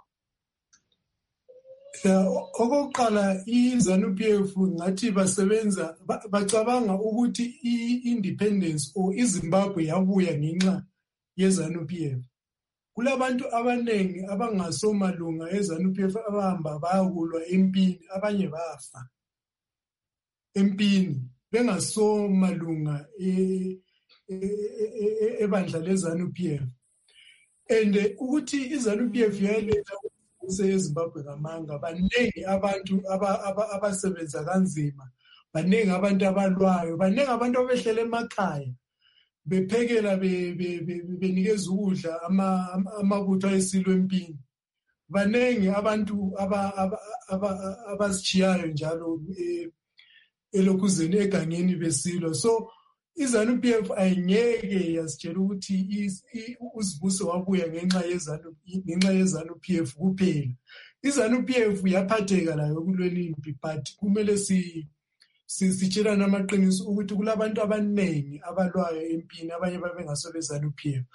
Yeah, okokuqala i-ZANU P F ngathi basebenza bacabanga ukuthi i-independence or iZimbabwe yabuya ngenxa ye-ZANU P F. Kulabantu abanengi abangasomalunga e-ZANU P F abahamba bayakulwa empini, abanye bafa empini bengasomalunga e ebandla le-ZANU P F. And ukuthi i-ZANU P F yaletha eZimbabwe ngamanga, baningi abantu abasebenza kanzima, baningi abantu abalwayo, baningi abantu abehlele emakhaya bephekela benikeza ukudla amabutho ayisilwe empini, baningi abantu abasichiyayo njalo elokhuzeni egangeni besilwa. So iZANU P F ayingeke yasitshela ukuthi uzibuso wabuya ngenxa yeZANU ngenxa yeZANU P F kuphela. iZANU P F yaphatheka layo kuleli impi, but kumele si sitshelana amaqiniso ukuthi kulabantu abaningi abalwayo empini, abanye babengaso beZANU P F.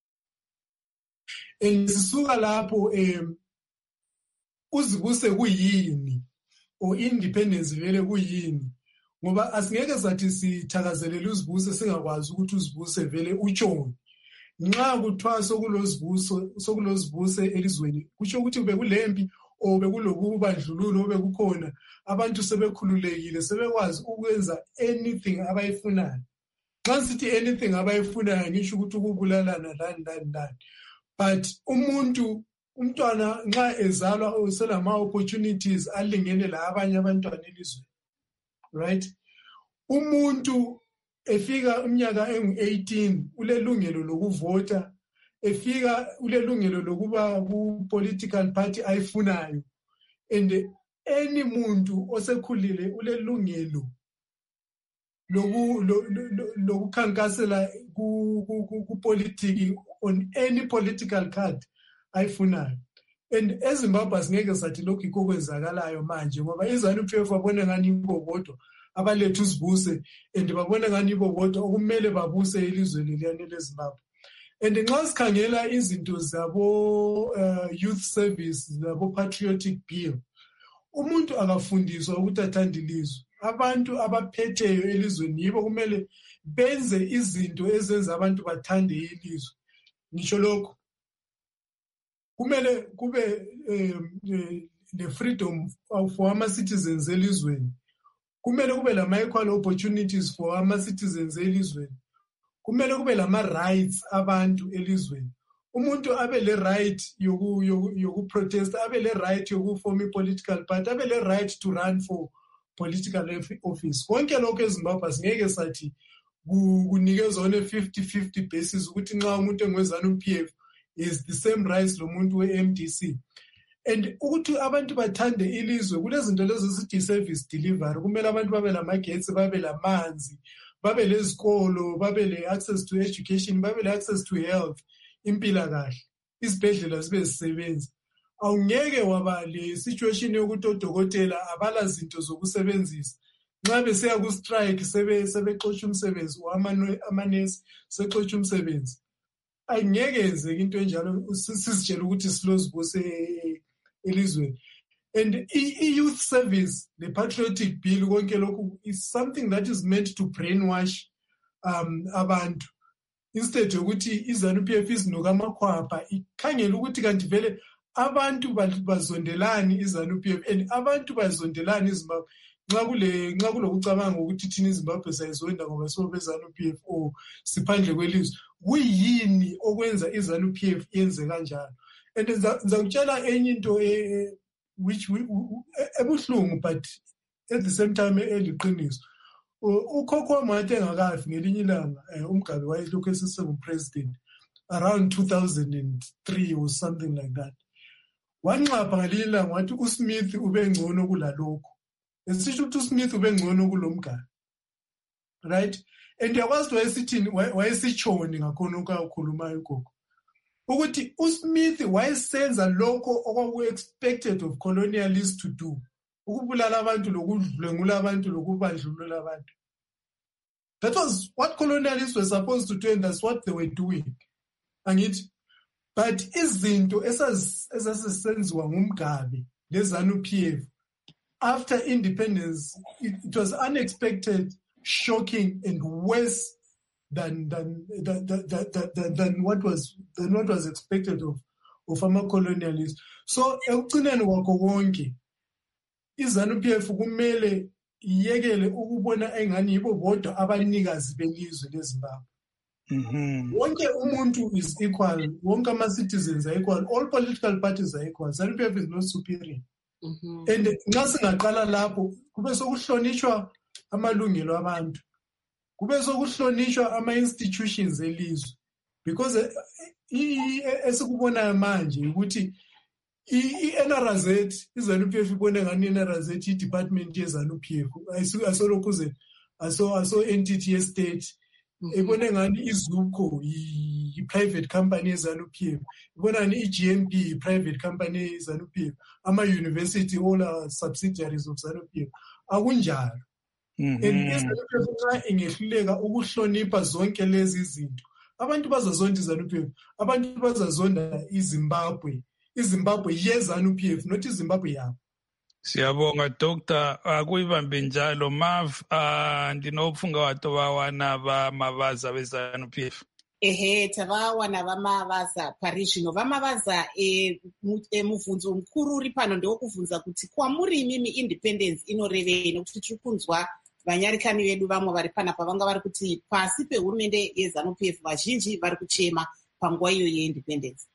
Sisuka lapho um uzibuse kuyini or independence vele kuyini, ngoba asingeke sathi sithakazelele uzibuse singakwazi ukuthi uzibuse vele utshoni. Nxa kuthiwa sokulozibuso sokulozibuse elizweni kusho ukuthi kube kulempi or bekulokubandlululo obekukhona, abantu sebekhululekile, sebekwazi ukwenza anything abayifunayo. Nxa sithi anything abayifunayo ngisho ukuthi ukubulalana lani lani lani, but umuntu umntwana nxa ezalwa uselama opportunities alingene la abanye abantwana elizweni, right? Umuntu efika umnyaka engu eighteen ulelungelo lokuvota, efika ulelungelo lokuba ku political party ayifunayo, and any muntu osekhulile ulelungelo loku lokukhankasela ku politics on any political card ayifunayo. And eZimbabwe singeke sathi lokhu ikho kwenzakalayo manje, ngoba iZANU P F babona ngani ibo bodwa abalethu uzibuse, and babona ngani ibo bodwa okumele babuse ilizwe leliyane leZimbabwe. And nxa sikhangela izinto zabo uh, youth service zabo patriotic bill, umuntu akafundiswa ukuthi athande ilizwe. Abantu abaphetheyo elizweni yibo kumele benze izinto ezenza abantu bathande ilizwe. Ngisho lokho kumele kube the freedom for ama citizens elizweni, kumele kube lama equal opportunities for ama citizens elizweni, kumele kube lama rights abantu elizweni. Umuntu abe le right yoku yoku protest, abe le right yoku form a political party, abe le right to run for political office. Konke lokho eZimbabwe singeke sathi kunikezwa one fifty fifty basis ukuthi nxa umuntu engwezana P F is the same rights lo muntu we-M D C. And ukuthi abantu bathande ilizwe kulezinto lezo sithi service delivery, kumele abantu babe lamagetsi, babe lamanzi, babe lezikolo, babe le access to education, babe le access to health, impilakahle, isibhedlela sibe zisebenza. Awungeke waba le situation yokuthi odokotela abala zinto zokusebenzisa. Nxa beseya ku strike sebe sebexotsha umsebenzi amanesi sexotsha umsebenzi. Angeke yenzeke into enjalo sisitshela ukuthi silozibuse elizweni. And e-youth service, the patriotic bill, konke lokhu is something that is meant to brainwash um, abantu. Instead yokuthi iZANU-P F isinuka amakhwapha, ikhangela ukuthi kanti vele abantu bazondelani iZANU-P F and abantu bazondelani iZimbabwe. Nxa kule nxa kulokucabanga ukuthi thina iZimbabwe sayizonda ngoba sobe iZANU-P F o siphandle kwelizwe. Kuyini okwenza iZANU-P F yenze kanjalo? And ngizakutshela enye into which ebuhlungu but at the same time eliqiniso. Ukhokho Mathe engakafi ngelinye ilanga uMgabe wayelokhu esesengupresident around two thousand three or something like that. Wanqapha ngelinye ilanga wathi uSmith ube ngcono kulalokho. Esisho ukuthi uSmith ube ngcono kulomgabe. Right? And yakwazi wayesithini wayesitshoni ngakhona ukukhulumayo gogo. Ukuthi uSmith wayesenza lokho okwaku expected of colonialists to do. Ukubulala abantu lokudlwengula abantu lokubandlulula abantu. That was what colonialists were supposed to do and that's what they were doing. Angithi but izinto esazisenziwa ngumgabe leZANU-P F after independence it, it was unexpected, shocking and worse than than than, than, than, than what was than what was expected of of ama-colonialists. So ekugcineni kwakho konke iZANU-P F kumele iyekele ukubona engani yibo bodwa abanikazi belizwe leZimbabwe. Mhm. Wonke umuntu is equal, wonke ama-citizens are equal, all political parties are equal. ZANU-P F is not superior. Mhm. And nxa singaqala lapho kube sokuhlonishwa amalungelo abantu. Kube sokuhlonishwa ama-institutions elizwe. Because esikubona manje ukuthi i-N R Z iZANU-P F ibone ngani i-N R Z i-department yeZANU-P F asolokhuze aso aso entity ye-state ibone ngani iZUCO i-private company yeZANU-P F ibone ngani i-G M P i-private company yeZANU-P F ama-university all are subsidiaries of ZANU-P F akunjalo. And iZANU-P F nxa ingehluleka ukuhlonipha zonke lezi izinto abantu bazazonda iZANU-P F abantu bazazonda iZimbabwe iZimbabwe yeZANU-P F not iZimbabwe yabo. Siyabonga Doctor akuyibambe njalo Mav ndinofunga wato bawana bamavaza beZANU-P F. Ehe tavawana vamavaza parishino vamavaza mubvunzo mukuru uri pano ndewokubvunza kuti kwamuri imimi independence inorevei nekuti tiri kunzwa vanyarikani vedu vamwe vari panapa vanga vari kuti pasi pehurumende yeZANU-P F vazhinji vari kuchema panguva iyo yeindependence.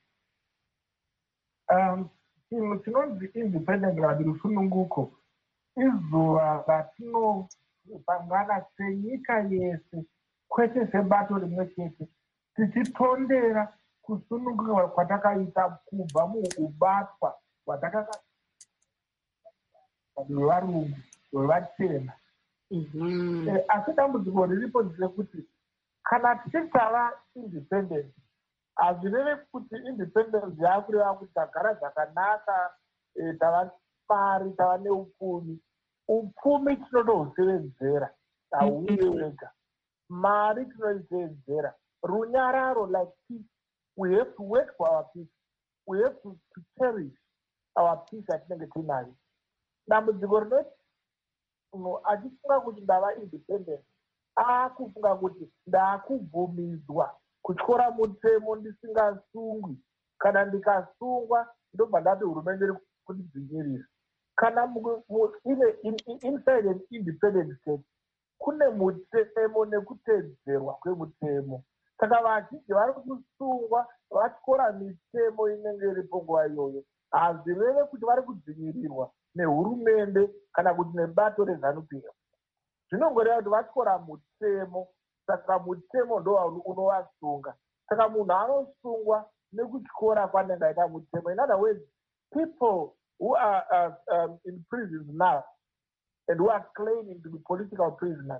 Um, chinhu chinonzi independent radi rusununguko izuva ratinopangana senyika yese kwete sebato rimwe chete tichitondera kusununguka kwatakaita kubva mukubatwa kwatakaka rwevarungu rwevachena. Asi dambudziko riripo nderekuti kana tichitava independent hazvireve kuti independence yakureva kuti tagara zvakanaka tava mari tava neupfumi. Upfumi tinotohusevenzera hauve wega, mari tinoisevenzera, runyararo like peace. We have to work for our peace. We have to, to cherish our peace atinenge tinayo. Dambudziko rinoti munhu achifunga kuti ndava independent akufunga kuti ndakubvumidzwa kutyora mutemo ndisingasungwi, kana ndikasungwa ndobva ndati hurumende iri kundidzvinyirira. Kana inside an independent state kune mutemo nekutedzerwa kwemutemo. Saka vazhinji vari kusungwa vatyora mitemo inenge iripo nguva iyoyo hazvireve kuti vari kudzvinyirirwa nehurumende kana kuti nebato reZANU-P F. Zvinongoreva kuti vatyora mutemo, saka mutemo ndo unovasunga. Saka munhu anosungwa nekutyora kwanenge aita mutemo. In other words, people who are uh, um, in prisons now and who are claiming to be political prisoners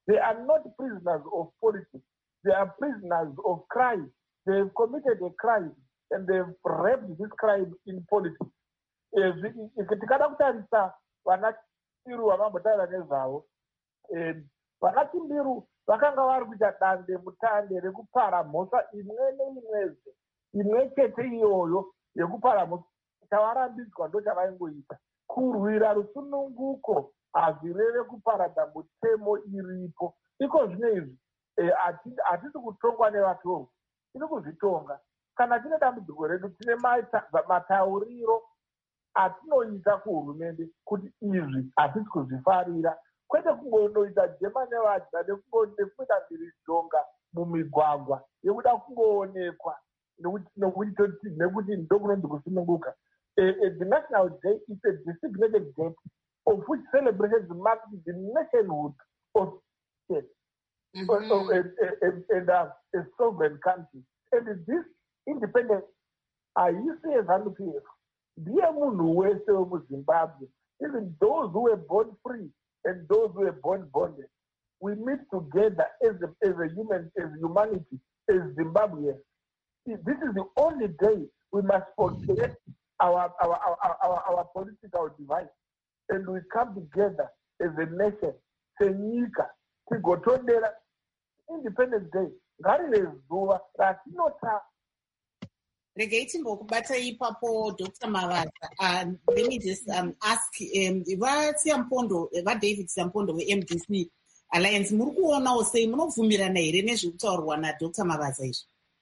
They are not prisoners of politics. They are prisoners of crime. They've committed a crime and they've raped this crime in politics. Tikada kutarisa vana Chimbiru vamambotaura nezvavo. Vana Chimbiru vakanga vari kuita dande mutande rekupara mhosva imwe neimwezve imwe chete iyoyo yekupara mhosva chavarambidzwa ndo chavaingoita. Kurwira rusununguko hazvireve kuparadza mutemo iripo. Iko zvino izvi hatisi kutongwa nevatorwa, tiri kuzvitonga. Kana tine dambudziko redu tine matauriro atinoita kuhurumende kuti izvi hatisi kuzvifarira, kwete kungonoita jema nevadya nekuita mhirizhonga mumigwagwa yekuda kungoonekwa nekuti ndokunonzi kusununguka. The National Day is a designated date of which celebrations mark the nationhood of state mm-hmm. and, and, and uh, a sovereign country. And this independence, I used to have P F. Dear Munu West of Zimbabwe, even those who were born free and those who were born bonded, we meet together as a, as a human, as humanity, as Zimbabweans. This is the only day we must forget our our, our, our, our political divide, and we come together as a nation. Senyika, Tigotondera, Independence Day. Ngarive zuva ratinota. Regating Bokubata Ipapo, Doctor Mavaza, and let me just um, ask um Siampondo, David Siampondo, M D C Alliance, Murukuona or say Munofumira Nere, Jutorwana, Doctor Mavaza.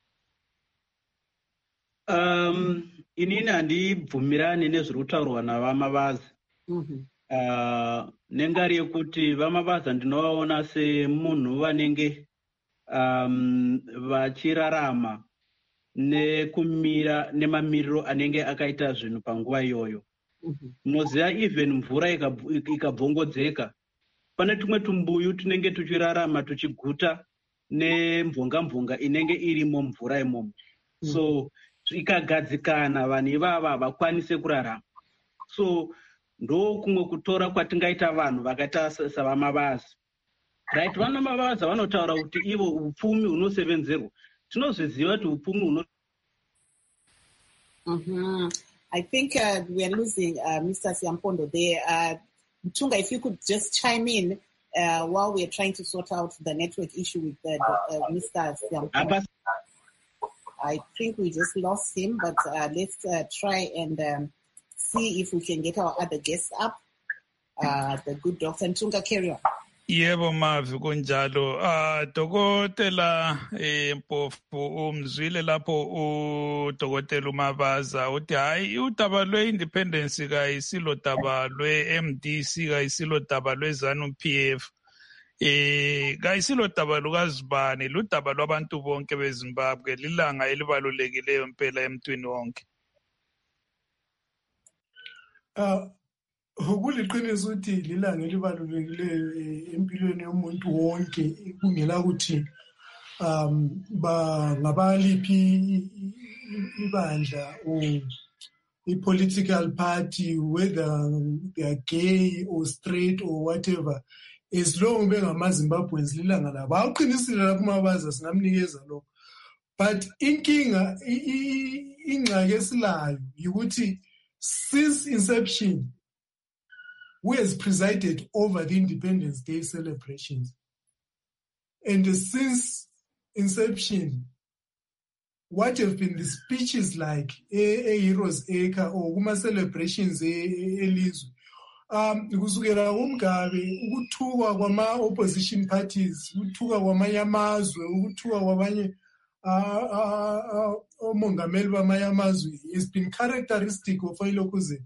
Um, inini handibvumirani nezvirikutaurwa navamavaza. Uh, nengari yekuti vamavaza ndinovaona semunhu vanenge um, vachirarama nekumira nemamiriro anenge akaita zvinhu panguva iyoyo. Munoziva even mvura ikabvongodzeka, pane tumwe tumbuyu tunenge tuchirarama tuchiguta nemvonga mvonga inenge irimo mvura imomo. So ikagadzikana vanhu ivava havakwanise kurarama. So ndo kumwe kutora kwatingaita vanhu vakaita savamavaza. Right, vana mavaza vanotaura kuti ivo upfumi hunosevenzerwa. Tinozviziva kuti upfumi huno. Mm-hmm. I think uh, we are losing uh, Mister Siampondo there. Uh, Mtunga, if you could just chime in uh, while we are trying to sort out the network issue with uh, uh, Mister Siampondo. I think we just lost him, but uh, let's uh, try and um, see if we can get our other guests up. Uh, the good Doctor Mtunga, carry on. Yebo mavi kunjalo. Ah dokotela Mpofu umzwile lapho udokotela uMabaza uthi hayi udaba lwe independence kayisilo daba lwe M D C kayisilo daba lwe ZANU P F. Eh kayisilo daba lukaZibane ludaba lwabantu bonke beZimbabwe lilanga elibalulekileyo impela emntwini wonke. Uh Ukuliqiniso ukuthi lilanga elibalulekileyo empilweni yomuntu wonke kungela ukuthi um ba ngabaliphi ibandla or i-political party, whether they are gay or straight or whatever, as long bengamaZimbabweans lilanga labo awuqinisile lapho uMabaza singamnikeza lo. But inkinga ingxaki esilayo ukuthi since inception who has presided over the Independence Day celebrations. And since inception, what have been the speeches like a Heroes Acre or Kuma celebrations elizwe? Um, kusukela uMgabe ukuthuka kwama opposition parties, ukuthuka kwamanye amazwe, ukuthuka kwabanye omongameli bamanye amazwe has been characteristic of ilokuzeni.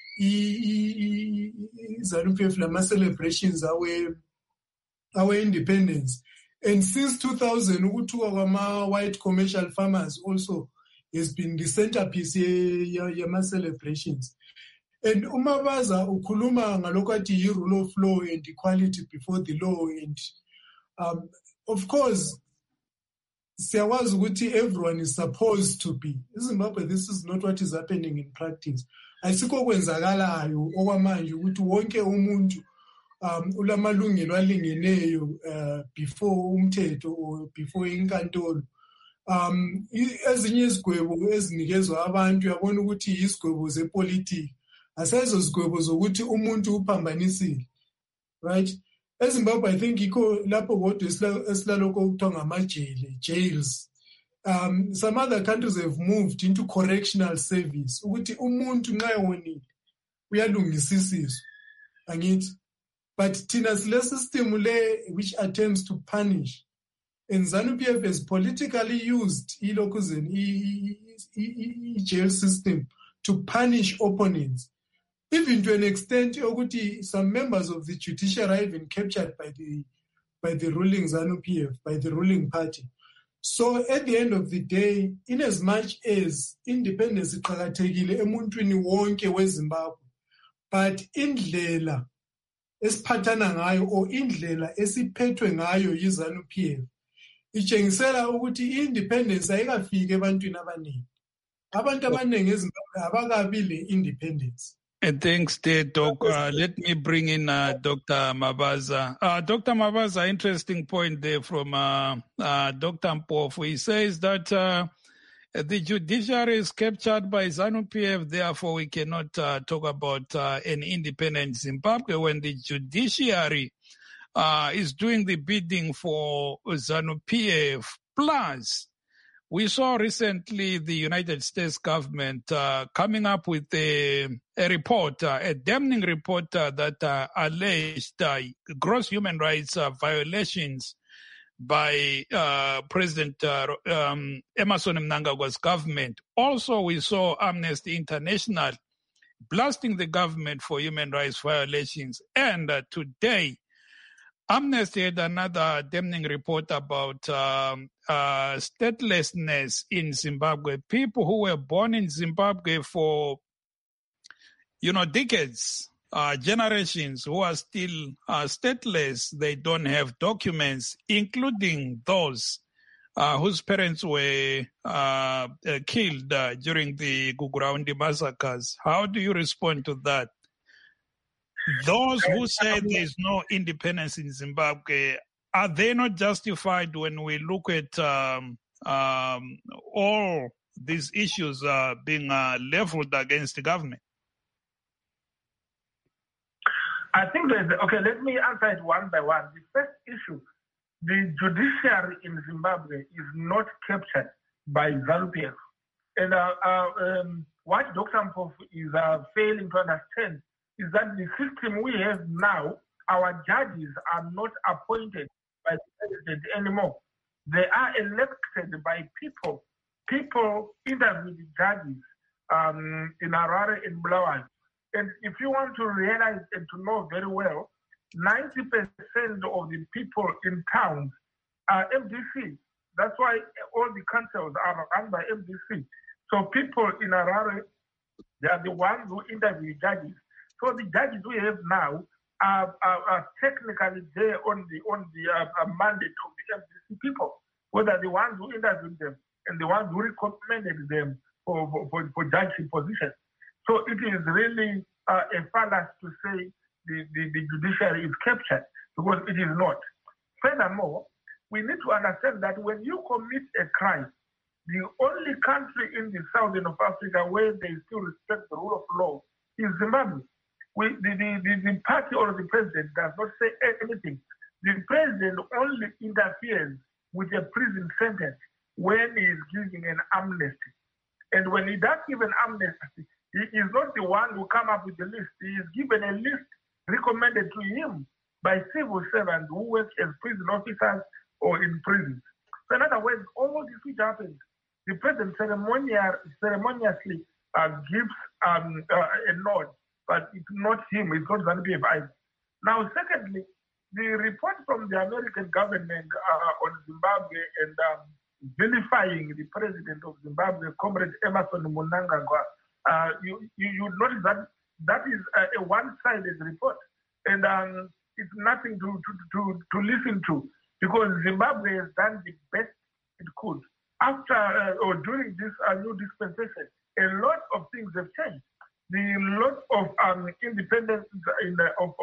ZANU P F lama celebrations our our independence, and since two thousand ukuthuka kwama white commercial farmers also has been the centerpiece yama celebrations. And uMabaza ukhuluma ngalokho athi rule of law and equality before the law, and um, of course siyawazi ukuthi everyone is supposed to be. In Zimbabwe, this is not what is happening in practice. Asikho kwenzakalayo okwamanje ukuthi wonke umuntu um ulamalungelo alingeneyo uh, before umthetho or before inkantolo. Um ezinye izigwebo ezinikezwa abantu uyabona ukuthi izigwebo zepolitiki asezo zigwebo zokuthi umuntu uphambanisile, right? eZimbabwe I think ikho lapho kodwa esilaloko ukuthiwa ngamajele, jails. Um some other countries have moved into correctional service ukuthi umuntu nxa ewonile uyalungisisizwa, angithi. But thina sile system le which attempts to punish, and ZANU-P F has politically used i jail system to punish opponents, even to an extent yokuthi some members of the judiciary are even captured by the by the ruling ZANU-P F, by the ruling party. So at the end of the day, in as much as independence iqhakathekile emuntwini wonke weZimbabwe, but indlela esiphathana ngayo or indlela esiphethwe ngayo yiZANU-P F itshengisela ukuthi i-independence ayikafiki ebantwini abaningi. Abantu abaningi eZimbabwe abakabi le independence. Thanks, Doc. Uh, let me bring in uh, Doctor Mabaza. Uh, Doctor Mabaza, interesting point there from uh, uh, Doctor Mpofu. He says that uh, the judiciary is captured by ZANU-P F, therefore we cannot uh, talk about uh, an independent Zimbabwe when the judiciary uh, is doing the bidding for ZANU-P F. Plus, we saw recently the United States government uh, coming up with a, a report, uh, a damning report uh, that uh, alleged uh, gross human rights uh, violations by uh, President uh, um, Emmerson Mnangagwa's government. Also, we saw Amnesty International blasting the government for human rights violations. And uh, today, Amnesty had another damning report about um, uh, statelessness in Zimbabwe. People who were born in Zimbabwe for, you know, decades, uh, generations who are still uh, stateless. They don't have documents, including those uh, whose parents were uh, uh, killed uh, during the Guguraundi massacres. How do you respond to that? Those who say there's no independence in Zimbabwe, are they not justified when we look at um, um, all these issues uh, being uh, leveled against the government? I think that, okay, let me answer it one by one. The first issue, the judiciary in Zimbabwe is not captured by ZANU-P F. And uh, uh, um, what Doctor Mpofu is uh, failing to understand is that the system we have now, our judges are not appointed by the president anymore. They are elected by people. People interview the judges um, in Harare and Bulawayo. And if you want to realize and to know very well, ninety percent of the people in towns are M D C. That's why all the councils are run by M D C. So people in Harare, they are the ones who interview judges. So the judges we have now are, are, are technically there on the on the uh, mandate of the M D C people, whether the ones who interviewed them and the ones who recommended them for, for, for judging positions. So it is really uh, a fallacy to say the, the, the judiciary is captured, because it is not. Furthermore, we need to understand that when you commit a crime, the only country in the southern of Africa where they still respect the rule of law is Zimbabwe. We, the, the, the, the party or the president does not say anything. The president only interferes with a prison sentence when he is giving an amnesty. And when he does give an amnesty, he is not the one who come up with the list. He is given a list recommended to him by civil servants who work as prison officers or in prisons. So in other words, all this which happens, the president ceremonial, ceremoniously uh, gives um, uh, a nod, but it's not him, it's not ZANU-P F either. Now, secondly, the report from the American government uh, on Zimbabwe and um, vilifying the president of Zimbabwe, Comrade Emmerson Mnangagwa, uh, you, you, you notice that that is a, a one-sided report. And um, it's nothing to, to, to, to listen to, because Zimbabwe has done the best it could. After uh, or during this uh, new dispensation, a lot of things have changed. The lot of um, independence in the, of um,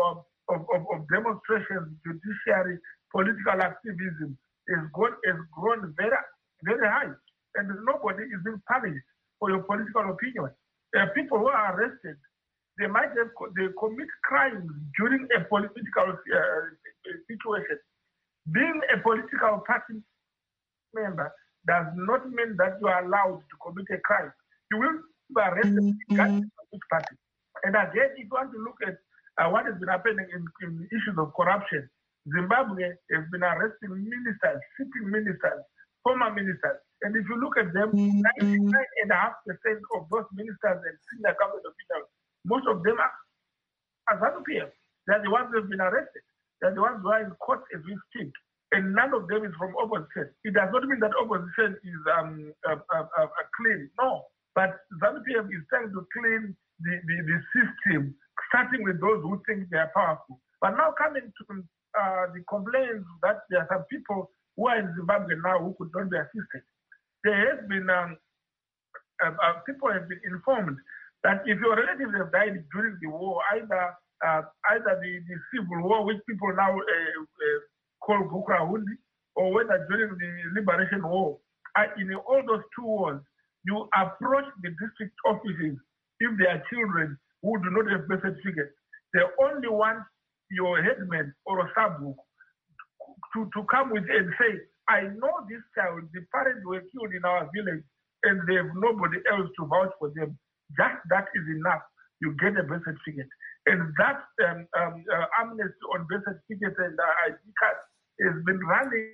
of, of, of demonstrations, judiciary, political activism is gone, has grown very, very high. And nobody is being punished for your political opinion. There are people who are arrested. They might have they commit crimes during a political uh, situation. Being a political party member does not mean that you are allowed to commit a crime. You will be arrested regardless of which party. And again, if you want to look at uh, what has been happening in, in issues of corruption, Zimbabwe has been arresting ministers, sitting ministers, former ministers. And if you look at them, ninety-nine point five percent of those ministers and senior government officials, most of them are, are ZANU P F. They are the ones who have been arrested. They are the ones who are in court as we speak. And none of them is from opposition. It does not mean that opposition is um, uh, uh, uh, clean. No. But ZANU P F is trying to clean the, the, the system, starting with those who think they are powerful. But now coming to uh, the complaints that there are some people who are in Zimbabwe now who could not be assisted. There has been, um, uh, uh, people have been informed that if your relatives have died during the war, either uh, either the, the civil war, which people now uh, uh, call Gukrahundi, or whether during the liberation war, uh, in all those two wars, you approach the district offices if there are children who do not have birth certificates. They only want your headman or a sub to, to come with and say, I know this child, the parents were killed in our village and they have nobody else to vouch for them. Just that is enough. You get a birth certificate. And that um, um, uh, amnesty on birth certificates and uh, I D cards has been running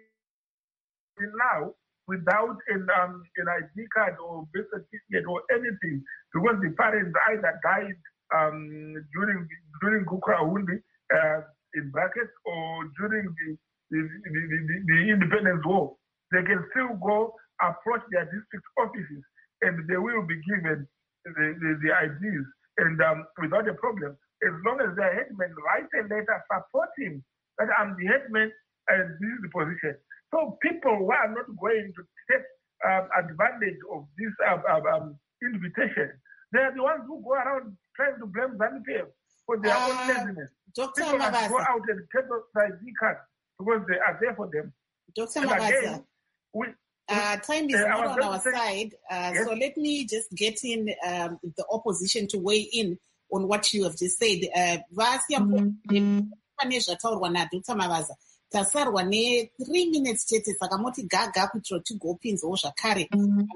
now without an, um, an I D card or birth certificate or anything, because the parents either died um, during during Gukrahundi, uh, in brackets, or during the the, the, the the independence war. They can still go approach their district offices and they will be given the, the, the I Ds and um, without a problem. As long as their headman writes a letter supporting that I'm the headman and this is the position. So people who are not going to take um, advantage of this um, um, invitation, they are the ones who go around trying to blame ZANU P F for their uh, own laziness. Doctor People must Mabasa. go out and get those I D cards because they are there for them. Doctor And Mabasa, again, we, uh, time is uh, not on our say, side, uh, yes? so let me just get in um, the opposition to weigh in on what you have just said. Uh, tasarwa ne-three minutes chete saka moti gaga kuitira kuti tigopinzawo zvakare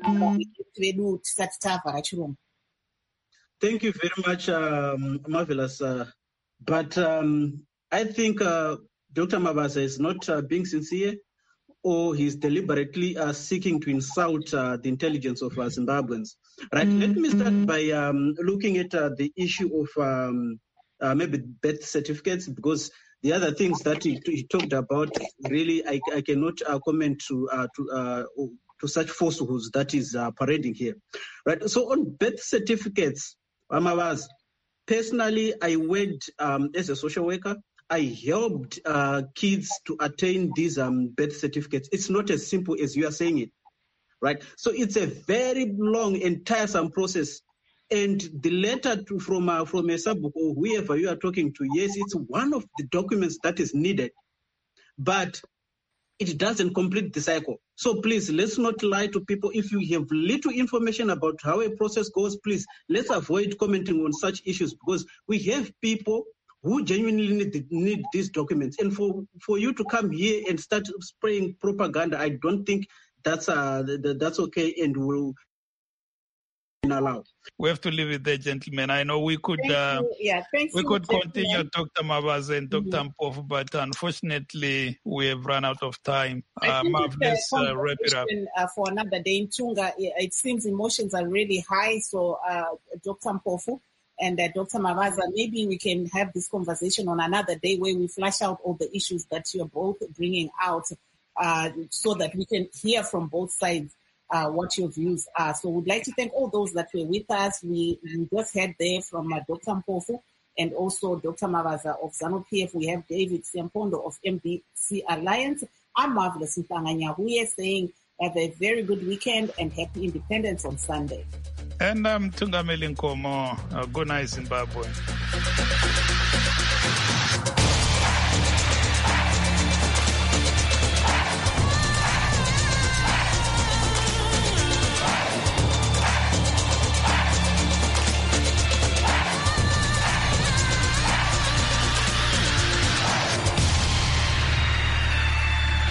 vedu tisati tavhara chirombo. Thank you very much, um, Marvelous. Uh, but um, I think uh, Doctor Mabasa is not uh, being sincere, or he's deliberately uh, seeking to insult uh, the intelligence of uh, Zimbabweans. Right. Mm-hmm. Let me start by um, looking at uh, the issue of um, uh, maybe birth certificates, because the other things that he, he talked about, really, I, I cannot uh, comment to uh, to uh, to such falsehoods that is uh, parading here, right? So on birth certificates, Amawaz, personally, I worked um, as a social worker. I helped uh, kids to attain these um, birth certificates. It's not as simple as you are saying it, right? So it's a very long and tiresome process. And the letter to, from uh, from a sub or whoever you are talking to, yes, it's one of the documents that is needed, but it doesn't complete the cycle. So please, let's not lie to people. If you have little information about how a process goes, please, let's avoid commenting on such issues, because we have people who genuinely need, need these documents. And for, for you to come here and start spraying propaganda, I don't think that's uh, that's okay, and will allow. We have to leave it there, gentlemen. I know we could uh, yeah, thank we you, could gentlemen. continue, Doctor Mabasa and Doctor Mm-hmm. Mpofu, but unfortunately we have run out of time. I Uh, think Marvelous, it's a uh, wrap it up. conversation uh, for another day in Tunga. It, it seems emotions are really high. So, uh, Doctor Mpofu and uh, Doctor Mabasa, maybe we can have this conversation on another day where we flash out all the issues that you're both bringing out, uh, so that we can hear from both sides uh, what your views are. So we'd like to thank all those that were with us. We, we just heard there from uh, Doctor Mpofu and also Doctor Mabasa of ZANU P F. We have David Siampondo of M D C Alliance. I'm Marvelous Mpanganyahuye saying have a very good weekend and happy independence on Sunday. And um, Tungameli Nkomo, uh, good night, Zimbabwe.